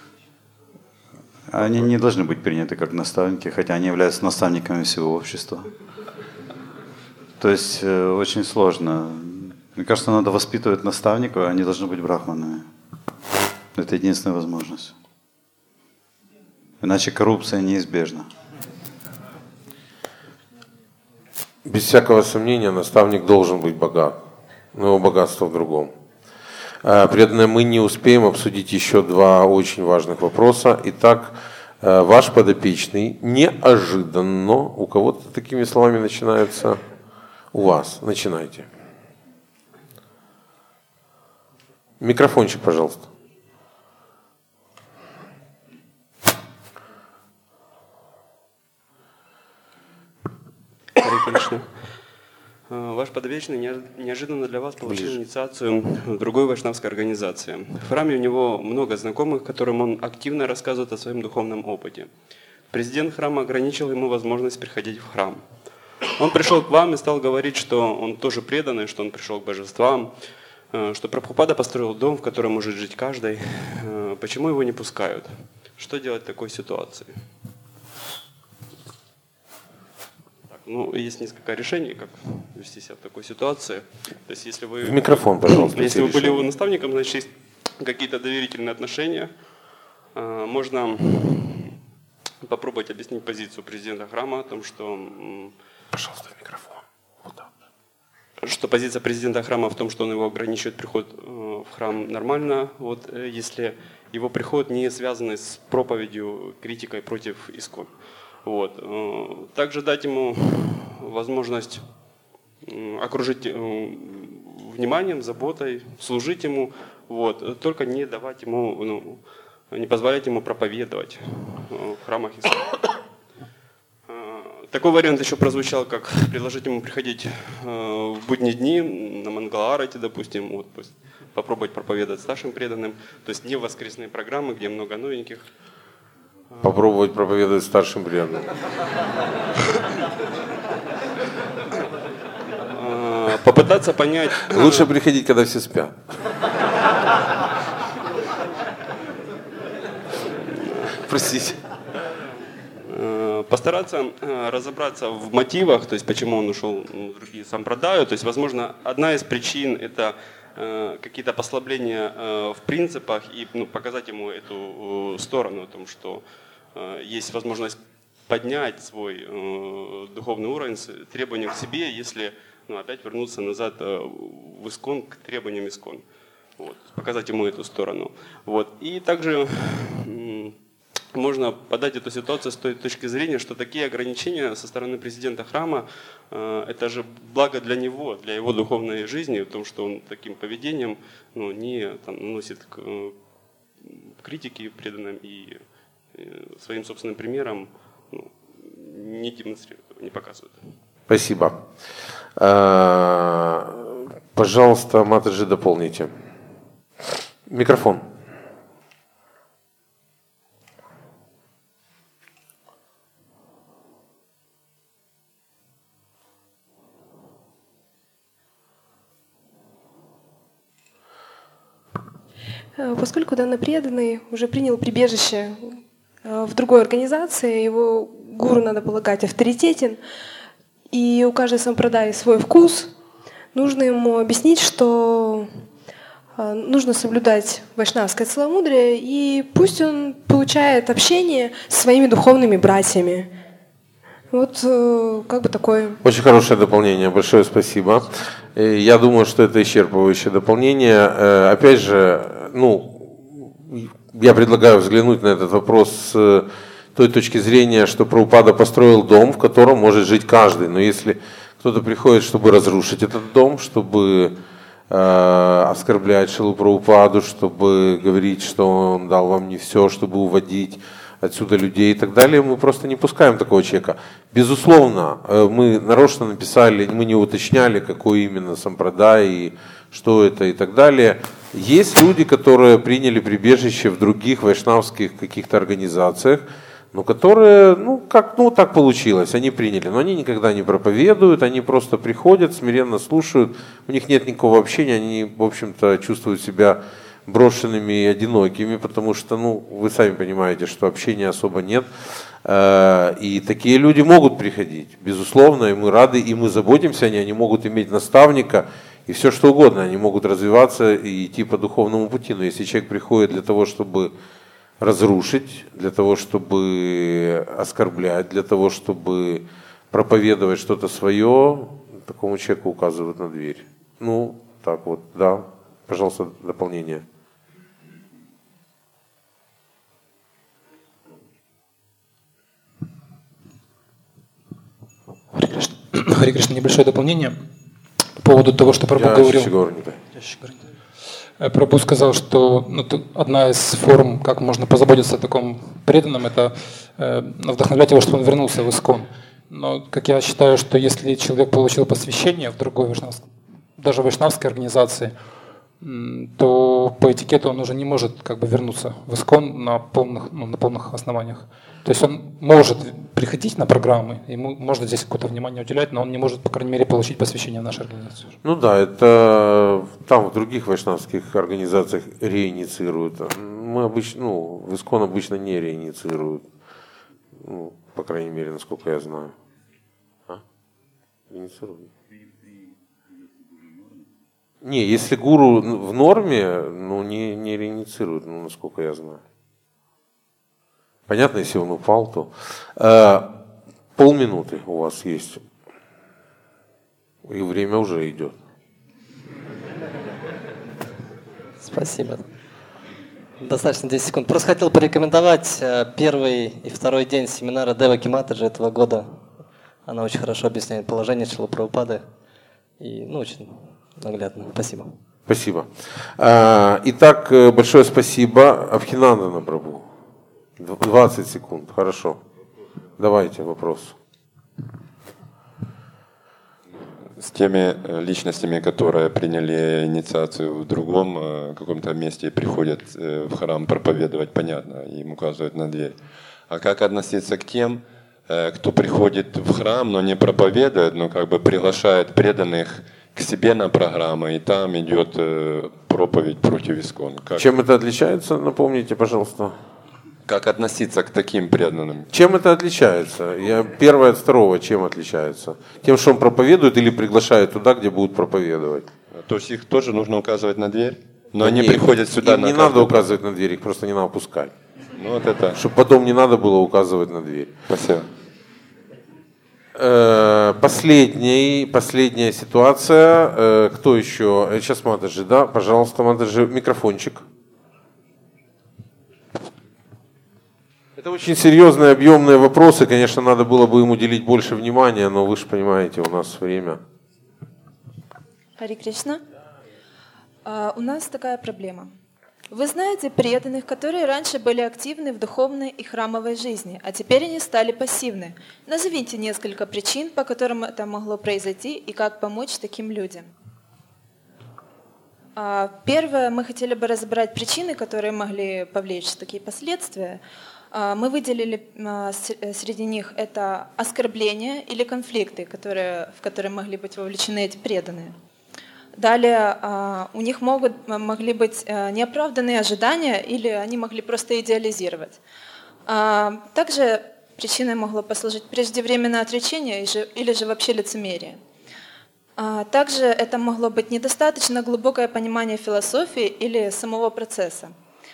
Они не должны быть приняты как наставники, хотя они являются наставниками всего общества. То есть очень сложно. Мне кажется, надо воспитывать наставников, они должны быть брахманами. Это единственная возможность. Иначе коррупция неизбежна. Без всякого сомнения, наставник должен быть богат, но его богатство в другом. Преданные, мы не успеем обсудить еще два очень важных вопроса. Итак, ваш подопечный неожиданно, у кого-то такими словами начинается, у вас, начинайте. Микрофончик, пожалуйста. Харе Кришна. Ваш подопечный неожиданно для вас получил Ближе. инициацию в другой вайшнавской организации. В храме у него много знакомых, которым он активно рассказывает о своем духовном опыте. Президент храма ограничил ему возможность приходить в храм. Он пришел к вам и стал говорить, что он тоже преданный, что он пришел к божествам, что Прабхупада построил дом, в котором может жить каждый. Почему его не пускают? Что делать в такой ситуации? Ну, есть несколько решений, как вести себя в такой ситуации. То есть, если вы, в микрофон, пожалуйста. Если вы были его наставником, значит, есть какие-то доверительные отношения. Можно попробовать объяснить позицию президента храма о том, что... Пожалуйста, микрофон. Вот так. Что позиция президента храма в том, что он его ограничивает приход в храм нормально. Вот если его приход не связан с проповедью, критикой против ИСККОН. Вот. Также дать ему возможность окружить вниманием, заботой, служить ему, вот. Только не давать ему, ну, не позволять ему проповедовать в храмах ИСККОН. Такой вариант еще прозвучал, как предложить ему приходить в будние дни на Мангалаарати, допустим, вот, попробовать проповедовать старшим преданным, то есть не в воскресные программы, где много новеньких. Попробовать проповедовать старшим преданным. Попытаться понять... Лучше приходить, когда все спят. Простите. Постараться разобраться в мотивах, то есть почему он ушел в другие сампрадаю. То есть, возможно, одна из причин это какие-то послабления в принципах и, ну, показать ему эту сторону, о том, что есть возможность поднять свой духовный уровень с требованием к себе, если, ну, опять вернуться назад в ИСККОН к требованиям ИСККОН. Вот, показать ему эту сторону. Вот. И также можно подать эту ситуацию с той точки зрения, что такие ограничения со стороны президента храма э, это же благо для него, для его духовной жизни, в том, что он таким поведением, ну, не там, наносит к, э, критики преданным и э, своим собственным примером, ну, не демонстрирует, не показывает. Спасибо. Пожалуйста, Матаджи, дополните. Микрофон. Поскольку данный преданный уже принял прибежище в другой организации, его гуру, надо полагать, авторитетен, и у каждой сампрадаи свой вкус, нужно ему объяснить, что нужно соблюдать вайшнавское целомудрие, и пусть он получает общение с своими духовными братьями. Вот как бы такое. Очень хорошее дополнение, большое спасибо. Я думаю, что это исчерпывающее дополнение. Опять же, ну, я предлагаю взглянуть на этот вопрос с той точки зрения, что Прабхупада построил дом, в котором может жить каждый. Но если кто-то приходит, чтобы разрушить этот дом, чтобы э, оскорблять Шрилу Прабхупаду, чтобы говорить, что он дал вам не все, чтобы уводить отсюда людей и так далее, мы просто не пускаем такого человека. Безусловно, мы нарочно написали, мы не уточняли, какой именно сампрадай и что это и так далее. Есть люди, которые приняли прибежище в других вайшнавских каких-то организациях, но которые, ну, как, ну, так получилось, они приняли, но они никогда не проповедуют, они просто приходят, смиренно слушают, у них нет никакого общения, они, в общем-то, чувствуют себя брошенными и одинокими, потому что, ну, вы сами понимаете, что общения особо нет, и такие люди могут приходить, безусловно, и мы рады, и мы заботимся о них, они могут иметь наставника, и все что угодно, они могут развиваться и идти по духовному пути, но если человек приходит для того, чтобы разрушить, для того, чтобы оскорблять, для того, чтобы проповедовать что-то свое, такому человеку указывают на дверь. Ну, так вот, да. Пожалуйста, дополнение. Хари Кришна, небольшое дополнение по поводу того, что Прабху говорил. Прабху сказал, что ну, одна из форм, как можно позаботиться о таком преданном, это э, вдохновлять его, чтобы он вернулся в Искон. Но, как я считаю, что если человек получил посвящение в другой вайшнавской, даже вайшнавской организации, то по этикету он уже не может как бы вернуться в Искон на полных, ну, на полных основаниях. То есть он может приходить на программы, ему можно здесь какое-то внимание уделять, но он не может, по крайней мере, получить посвящение в нашу организацию. Ну да, это там в других вайшнавских организациях реинициируют. Мы обычно, ну, в Искон обычно не реинициируют. Ну, по крайней мере, насколько я знаю. А? Реинициируют. Не, если гуру в норме, ну, не, не реинициируют, ну, насколько я знаю. Понятно, если он упал, то... Э, полминуты у вас есть. И время уже идет. Спасибо. Достаточно десять секунд. Просто хотел порекомендовать первый и второй день семинара Деваки Матаджи этого года. Она очень хорошо объясняет положение Шрилы Прабхупады. И, ну, очень наглядно. Спасибо. Спасибо. Итак, большое спасибо. Абхинандана Прабху. двадцать секунд. Хорошо. Давайте вопрос. С теми личностями, которые приняли инициацию в другом каком-то месте и приходят в храм проповедовать, понятно, им указывают на дверь. А как относиться к тем, кто приходит в храм, но не проповедует, но как бы приглашает преданных к себе на программу, и там идет проповедь против Искон? Как... Чем это отличается, напомните, пожалуйста. Как относиться к таким преданным? Чем это отличается? Я первое от второго чем отличается? Тем, что он проповедует или приглашает туда, где будут проповедовать? То есть их тоже нужно указывать на дверь? Но они Нет, приходят сюда им на не надо указывать на дверь, их просто не надо пускать. Ну вот это. Чтобы потом не надо было указывать на дверь. Спасибо. Последний, последняя ситуация. Кто еще? Сейчас Матаджи, да? Пожалуйста, Матаджи, микрофончик. Это очень серьезные, объемные вопросы. Конечно, надо было бы им уделить больше внимания, но вы же понимаете, у нас время. Хари Кришна. Uh, у нас такая проблема. Вы знаете преданных, которые раньше были активны в духовной и храмовой жизни, а теперь они стали пассивны. Назовите несколько причин, по которым это могло произойти, и как помочь таким людям. Uh, первое, мы хотели бы разобрать причины, которые могли повлечь такие последствия. Мы выделили среди них это оскорбления или конфликты, которые, в которые могли быть вовлечены эти преданные. Далее у них могут, могли быть неоправданные ожидания или они могли просто идеализировать. Также причиной могло послужить преждевременное отречение или же вообще лицемерие. Также это могло быть недостаточно глубокое понимание философии или самого процесса.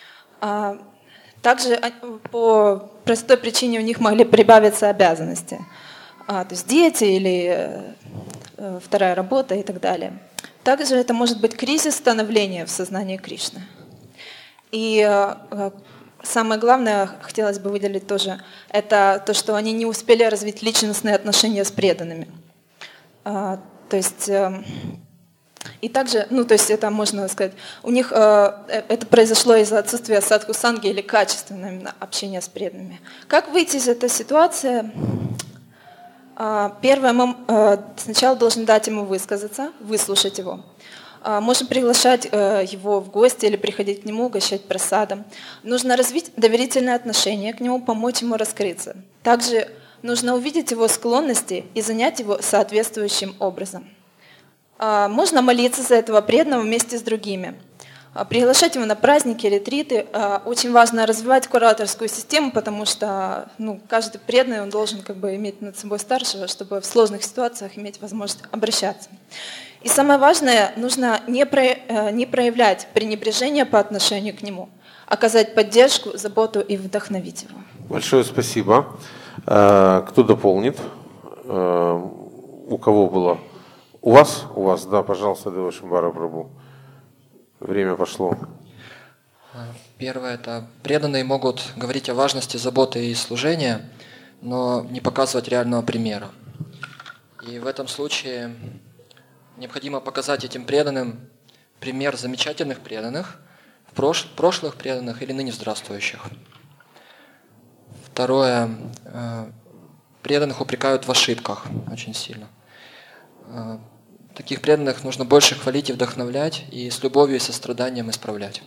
Также по простой причине у них могли прибавиться обязанности, а, то есть дети или э, вторая работа и так далее. Также это может быть кризис становления в сознании Кришны. И э, самое главное, хотелось бы выделить тоже, это то, что они не успели развить личностные отношения с преданными. А, то есть... Э, И также, ну, то есть это можно сказать, у них э, это произошло из-за отсутствия садхусанги или качественного именно общения с преданными. Как выйти из этой ситуации? Э, первое, мы э, сначала должны дать ему высказаться, выслушать его. Э, можем приглашать э, его в гости или приходить к нему, угощать прасадом. Нужно развить доверительное отношение к нему, помочь ему раскрыться. Также нужно увидеть его склонности и занять его соответствующим образом. Можно молиться за этого преданного вместе с другими. Приглашать его на праздники, ретриты. Очень важно развивать кураторскую систему, потому что ну, каждый преданный он должен как бы иметь над собой старшего, чтобы в сложных ситуациях иметь возможность обращаться. И самое важное, нужно не, про, не проявлять пренебрежение по отношению к нему, оказать поддержку, заботу и вдохновить его. Большое спасибо. Кто дополнит? У кого было? У вас? У вас, да, пожалуйста, Дева Шамбара Прабху. Время пошло. Первое – это преданные могут говорить о важности заботы и служения, но не показывать реального примера. И в этом случае необходимо показать этим преданным пример замечательных преданных, прошлых преданных или ныне здравствующих. Второе. Преданных упрекают в ошибках очень сильно. Таких преданных нужно больше хвалить и вдохновлять, и с любовью и состраданием исправлять.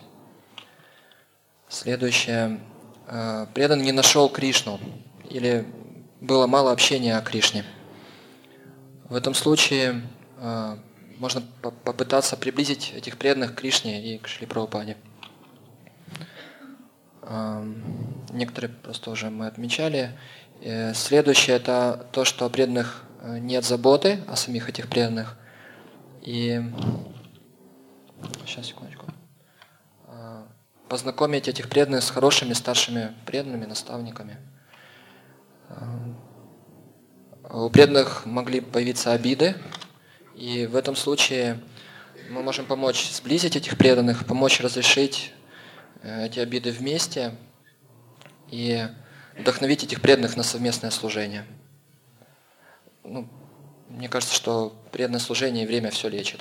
Следующее. Преданный не нашел Кришну, или было мало общения о Кришне. В этом случае можно попытаться приблизить этих преданных к Кришне и к Шрила Прабхупаде. Некоторые просто уже мы отмечали. Следующее – это то, что о преданных нет заботы, о самих этих преданных. И сейчас, секундочку. Познакомить этих преданных с хорошими старшими преданными, наставниками. У преданных могли появиться обиды, и в этом случае мы можем помочь сблизить этих преданных, помочь разрешить эти обиды вместе и вдохновить этих преданных на совместное служение. Ну, мне кажется, что преданное служение и время все лечит.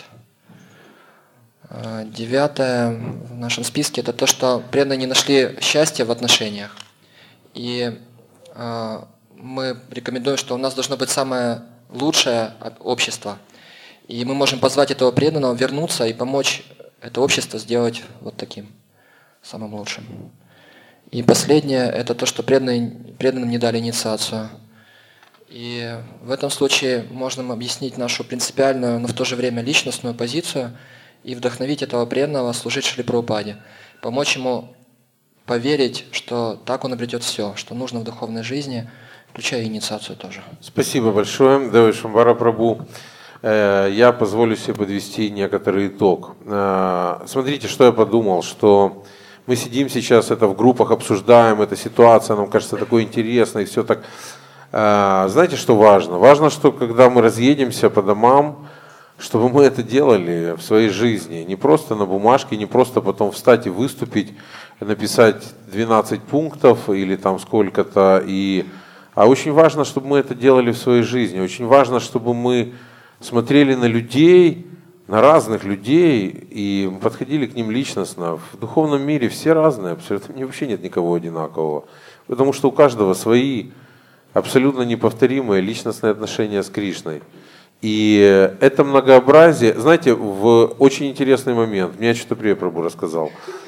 Девятое в нашем списке – это то, что преданные не нашли счастья в отношениях. И мы рекомендуем, что у нас должно быть самое лучшее общество. И мы можем позвать этого преданного вернуться и помочь это общество сделать вот таким, самым лучшим. И последнее – это то, что преданные, преданным не дали инициацию. И в этом случае можно объяснить нашу принципиальную, но в то же время личностную позицию и вдохновить этого преданного служить Шриле Прабхупаде, помочь ему поверить, что так он обретет все, что нужно в духовной жизни, включая инициацию тоже. Спасибо большое, Дева Шамбара Прабху. Я позволю себе подвести некоторый итог. Смотрите, что я подумал, что мы сидим сейчас, это в группах обсуждаем, эта ситуация, нам кажется такой интересной, и все так. Знаете, что важно? Важно, что когда мы разъедемся по домам, чтобы мы это делали в своей жизни, не просто на бумажке, не просто потом встать и выступить, написать двенадцать пунктов или там сколько-то, и... а очень важно, чтобы мы это делали в своей жизни, очень важно, чтобы мы смотрели на людей, на разных людей и подходили к ним личностно. В духовном мире все разные, абсолютно вообще нет никого одинакового, потому что у каждого свои абсолютно неповторимые личностные отношения с Кришной. И это многообразие, знаете, в очень интересный момент, мне Ачутаприя Прабху рассказал,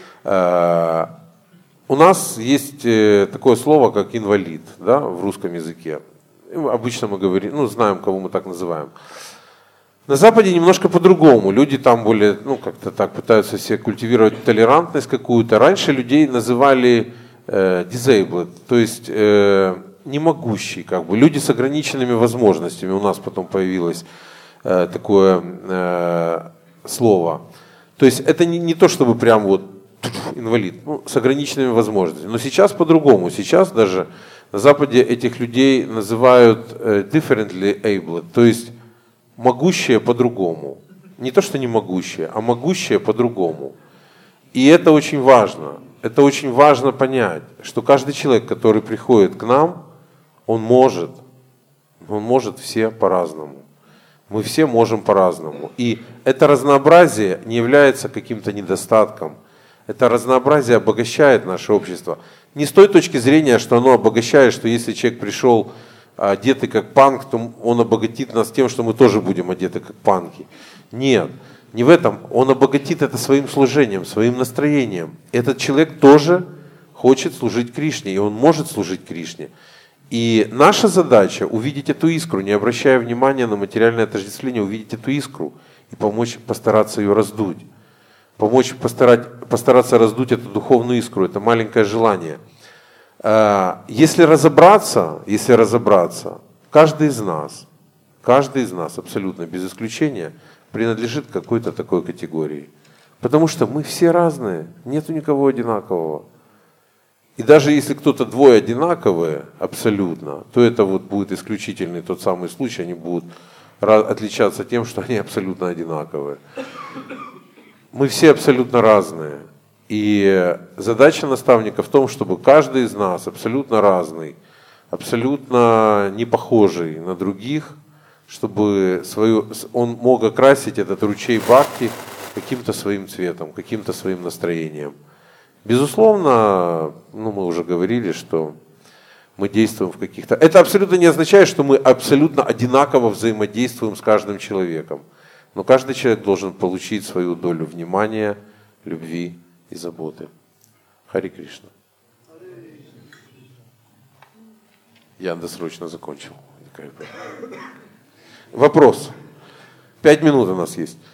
у нас есть такое слово, как инвалид, да, в русском языке. Обычно мы говорим, ну, знаем, кого мы так называем. На Западе немножко по-другому. Люди там более, ну, как-то так пытаются себе культивировать толерантность какую-то. Раньше людей называли э, disabled, то есть э, немогущий, как бы. Люди с ограниченными возможностями. У нас потом появилось э, такое э, слово. То есть это не, не то, чтобы прям вот инвалид, ну, с ограниченными возможностями. Но сейчас по-другому. Сейчас даже на Западе этих людей называют э, differently abled, то есть могущее по-другому. Не то, что не могущее, а могущее по-другому. И это очень важно. Это очень важно понять, что каждый человек, который приходит к нам, он может. Он может все по-разному. Мы все можем по-разному. И это разнообразие не является каким-то недостатком. Это разнообразие обогащает наше общество. Не с той точки зрения, что оно обогащает, что если человек пришел одетый как панк, то он обогатит нас тем, что мы тоже будем одеты как панки. Нет, не в этом. Он обогатит это своим служением, своим настроением. Этот человек тоже хочет служить Кришне, и он может служить Кришне. И наша задача увидеть эту искру, не обращая внимания на материальное отождествление, увидеть эту искру и помочь постараться ее раздуть. Помочь постарать, постараться раздуть эту духовную искру, это маленькое желание. Если разобраться, если разобраться, каждый из нас, каждый из нас, абсолютно без исключения, принадлежит к какой-то такой категории. Потому что мы все разные, нету никого одинакового. И даже если кто-то двое одинаковые, абсолютно, то это вот будет исключительный тот самый случай, они будут отличаться тем, что они абсолютно одинаковые. Мы все абсолютно разные. И задача наставника в том, чтобы каждый из нас абсолютно разный, абсолютно не похожий на других, чтобы свою, он мог окрасить этот ручей бхакти каким-то своим цветом, каким-то своим настроением. Безусловно, ну, мы уже говорили, что мы действуем в каких-то... Это абсолютно не означает, что мы абсолютно одинаково взаимодействуем с каждым человеком. Но каждый человек должен получить свою долю внимания, любви и заботы. Хари Кришна. Я досрочно закончил. Вопрос. Пять минут у нас есть.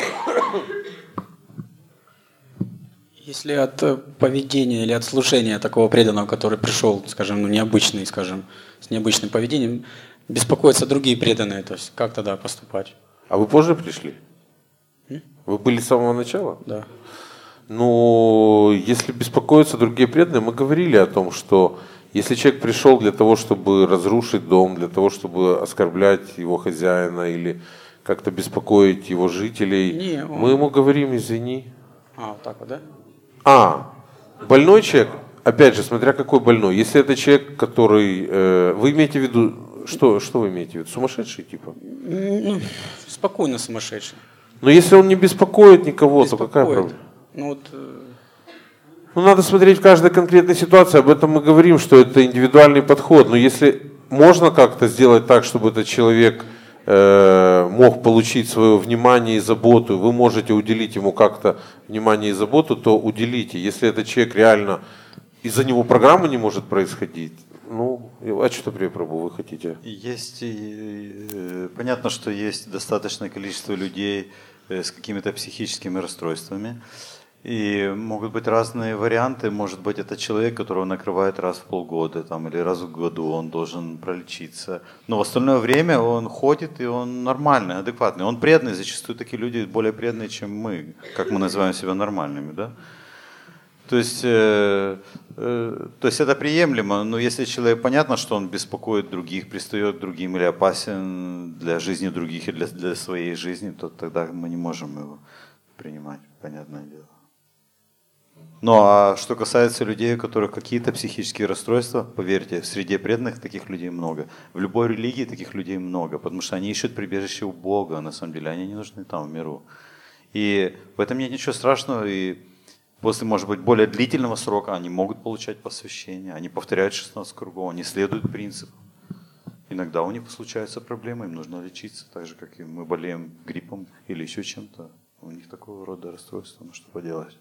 Если от поведения или от служения такого преданного, который пришел, скажем, ну, необычный, скажем, с необычным поведением, беспокоятся другие преданные, то есть как тогда поступать? А вы позже пришли? М? Вы были с самого начала? Да. Ну, если беспокоятся другие преданные, мы говорили о том, что если человек пришел для того, чтобы разрушить дом, для того, чтобы оскорблять его хозяина или как-то беспокоить его жителей, Не, он... мы ему говорим, извини. А, вот так вот, да? А, больной человек, опять же, смотря какой больной. Если это человек, который... Э, вы имеете в виду... Что, что вы имеете в виду? Сумасшедший типа? Ну, спокойно сумасшедший. Но если он не беспокоит никого, беспокоит. то какая проблема? Ну, вот... Ну, надо смотреть в каждой конкретной ситуации. Об этом мы говорим, что это индивидуальный подход. Но если можно как-то сделать так, чтобы этот человек э, мог получить свое внимание и заботу, вы можете уделить ему как-то внимание и заботу, то уделите. Если этот человек реально, из-за него программа не может происходить, ну, а что, Прия Прабhu, вы хотите? Есть, понятно, что есть достаточное количество людей с какими-то психическими расстройствами. И могут быть разные варианты. Может быть, это человек, которого накрывает раз в полгода там, или раз в году, он должен пролечиться. Но в остальное время он ходит, и он нормальный, адекватный. Он преданный. Зачастую такие люди более преданные, чем мы, как мы называем себя нормальными. Да? То есть, э, э, то есть это приемлемо, но если человек, понятно, что он беспокоит других, пристает к другим или опасен для жизни других и для, для своей жизни, то тогда мы не можем его принимать, понятное дело. Ну а что касается людей, у которых какие-то психические расстройства, поверьте, в среде преданных таких людей много. В любой религии таких людей много, потому что они ищут прибежище у Бога, на самом деле, они не нужны там в миру. И в этом нет ничего страшного, и после, может быть, более длительного срока они могут получать посвящение, они повторяют шестнадцать кругов, они следуют принципу. Иногда у них случаются проблемы, им нужно лечиться, так же, как и мы болеем гриппом или еще чем-то. У них такого рода расстройства, ну что поделать.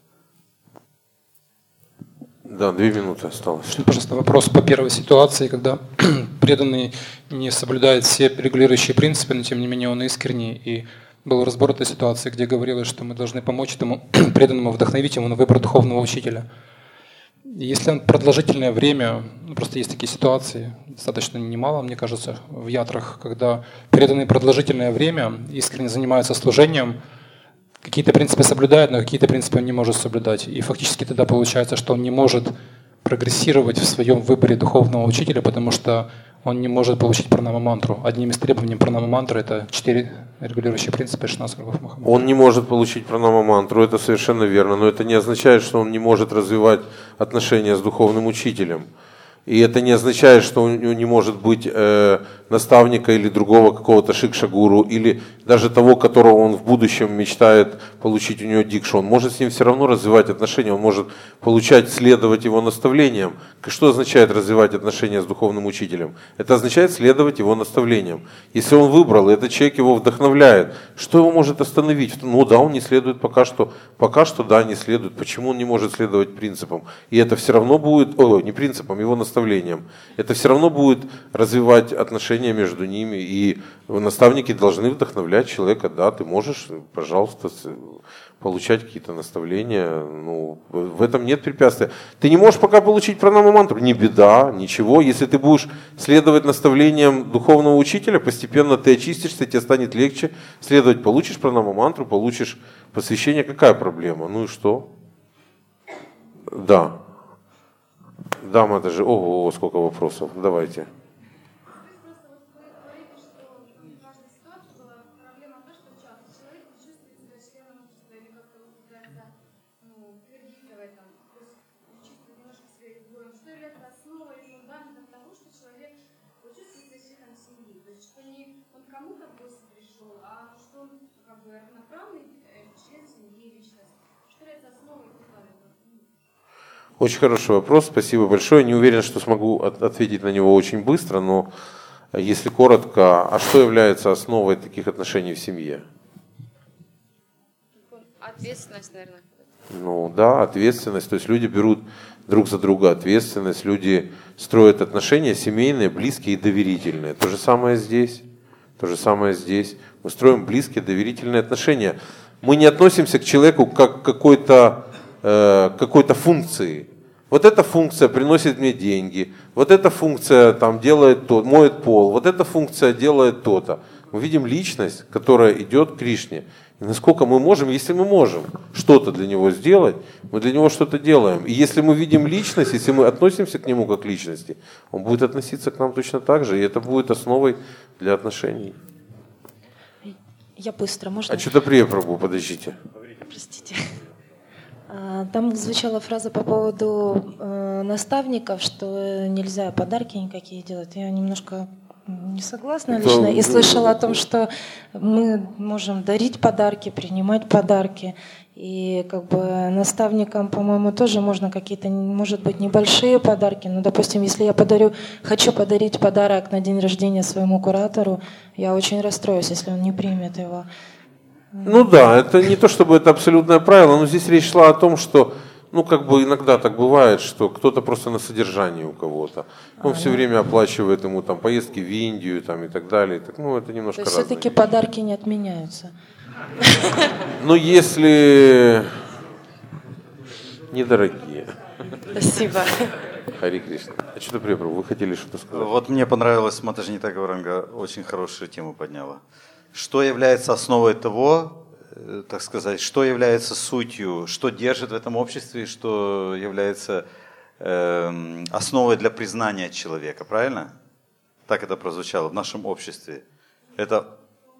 Да, две минуты осталось. Пожалуйста, вопрос по первой ситуации, когда преданный не соблюдает все регулирующие принципы, но тем не менее он искренний. И был разбор этой ситуации, где говорилось, что мы должны помочь этому преданному, вдохновить его на выбор духовного учителя. И если он продолжительное время, ну, просто есть такие ситуации, достаточно немало, мне кажется, в ятрах, когда преданные продолжительное время искренне занимаются служением, какие-то принципы соблюдает, но какие-то принципы он не может соблюдать. И фактически тогда получается, что он не может прогрессировать в своем выборе духовного учителя, потому что он не может получить пранама-мантру. Одним из требований пранама-мантры это четыре регулирующие принципа шестнадцать кругов Махамантры. Он не может получить пранама-мантру, это совершенно верно, но это не означает, что он не может развивать отношения с духовным учителем. И это не означает, что у него не может быть э, наставника или другого какого-то шикша-гуру, или даже того, которого он в будущем мечтает получить у него дикшу. Он может с ним все равно развивать отношения, он может получать, следовать его наставлениям. Что означает развивать отношения с духовным учителем? Это означает следовать его наставлениям. Если он выбрал, и этот человек его вдохновляет, что его может остановить? Ну да, он не следует пока что, пока что да, не следует. Почему он не может следовать принципам? И это все равно будет, о, не принципам, его наставлениям. Это все равно будет развивать отношения между ними, и наставники должны вдохновлять человека. Да, ты можешь, пожалуйста, получать какие-то наставления. Ну, в этом нет препятствия. Ты не можешь пока получить пранама-мантру, не беда, ничего. Если ты будешь следовать наставлениям духовного учителя, постепенно ты очистишься, тебе станет легче следовать. Получишь пранама-мантру, получишь посвящение, какая проблема? Ну и что? Да. Да, Матаджи, ого, сколько вопросов. Давайте. Очень хороший вопрос, спасибо большое. Не уверен, что смогу от- ответить на него очень быстро, но если коротко, а что является основой таких отношений в семье? Ответственность, наверное. Ну да, ответственность. То есть люди берут друг за друга ответственность, люди строят отношения семейные, близкие и доверительные. То же самое здесь. То же самое здесь. Мы строим близкие, доверительные отношения. Мы не относимся к человеку как к какой-то э, какой-то функции. Вот эта функция приносит мне деньги, вот эта функция там делает то, моет пол, вот эта функция делает то-то. Мы видим личность, которая идет к Кришне. И насколько мы можем, если мы можем что-то для него сделать, мы для него что-то делаем. И если мы видим личность, если мы относимся к нему как к личности, он будет относиться к нам точно так же, и это будет основой для отношений. Я быстро, можно? А что-то Прабху, подождите. Простите. А, Там звучала фраза по поводу э, наставников, что нельзя подарки никакие делать. Я немножко не согласна лично и слышала о том, что мы можем дарить подарки, принимать подарки. И как бы наставникам, по-моему, тоже можно какие-то, может быть, небольшие подарки. Но, допустим, если я подарю, хочу подарить подарок на день рождения своему куратору, я очень расстроюсь, если он не примет его. Ну да, это не то чтобы это абсолютное правило, но здесь речь шла о том, что ну как бы иногда так бывает, что кто-то просто на содержании у кого-то. Он а, все ну... время оплачивает ему там поездки в Индию там, и так далее. Так, ну это немножко разное. То есть все-таки подарки не отменяются? Ну если недорогие. Спасибо. Хари Кришна. А что-то Прабху, вы хотели что-то сказать? Вот мне понравилось, Матаджинита Гауранга очень хорошую тему подняла. Что является основой того, так сказать, что является сутью, что держит в этом обществе, что является э, основой для признания человека, правильно? Так это прозвучало в нашем обществе. Это,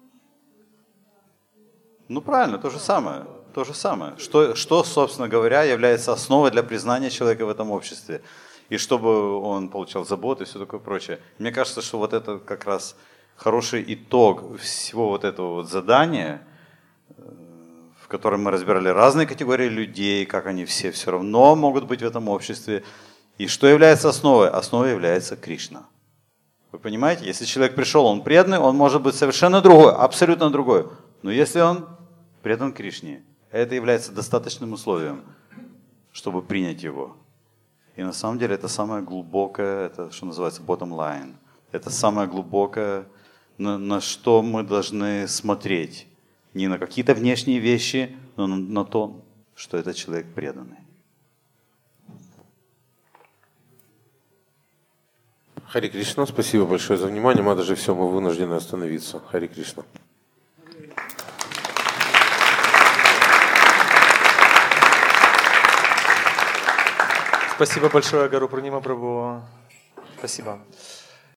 ну правильно, то же самое, то же самое. Что, что, собственно говоря, является основой для признания человека в этом обществе, и чтобы он получал заботу и все такое прочее. Мне кажется, что вот это как раз хороший итог всего вот этого вот задания, в котором мы разбирали разные категории людей, как они все все равно могут быть в этом обществе. И что является основой? Основой является Кришна. Вы понимаете? Если человек пришел, он преданный, он может быть совершенно другой, абсолютно другой. Но если он предан Кришне, это является достаточным условием, чтобы принять его. И на самом деле это самое глубокое, это что называется bottom line. Это самое глубокое, на, на что мы должны смотреть. Не на какие-то внешние вещи, но на, на то, что этот человек преданный. Хари Кришна, спасибо большое за внимание. Мы даже все, мы вынуждены остановиться. Хари Кришна. Спасибо большое, Гару Пурнима Прабху. Спасибо.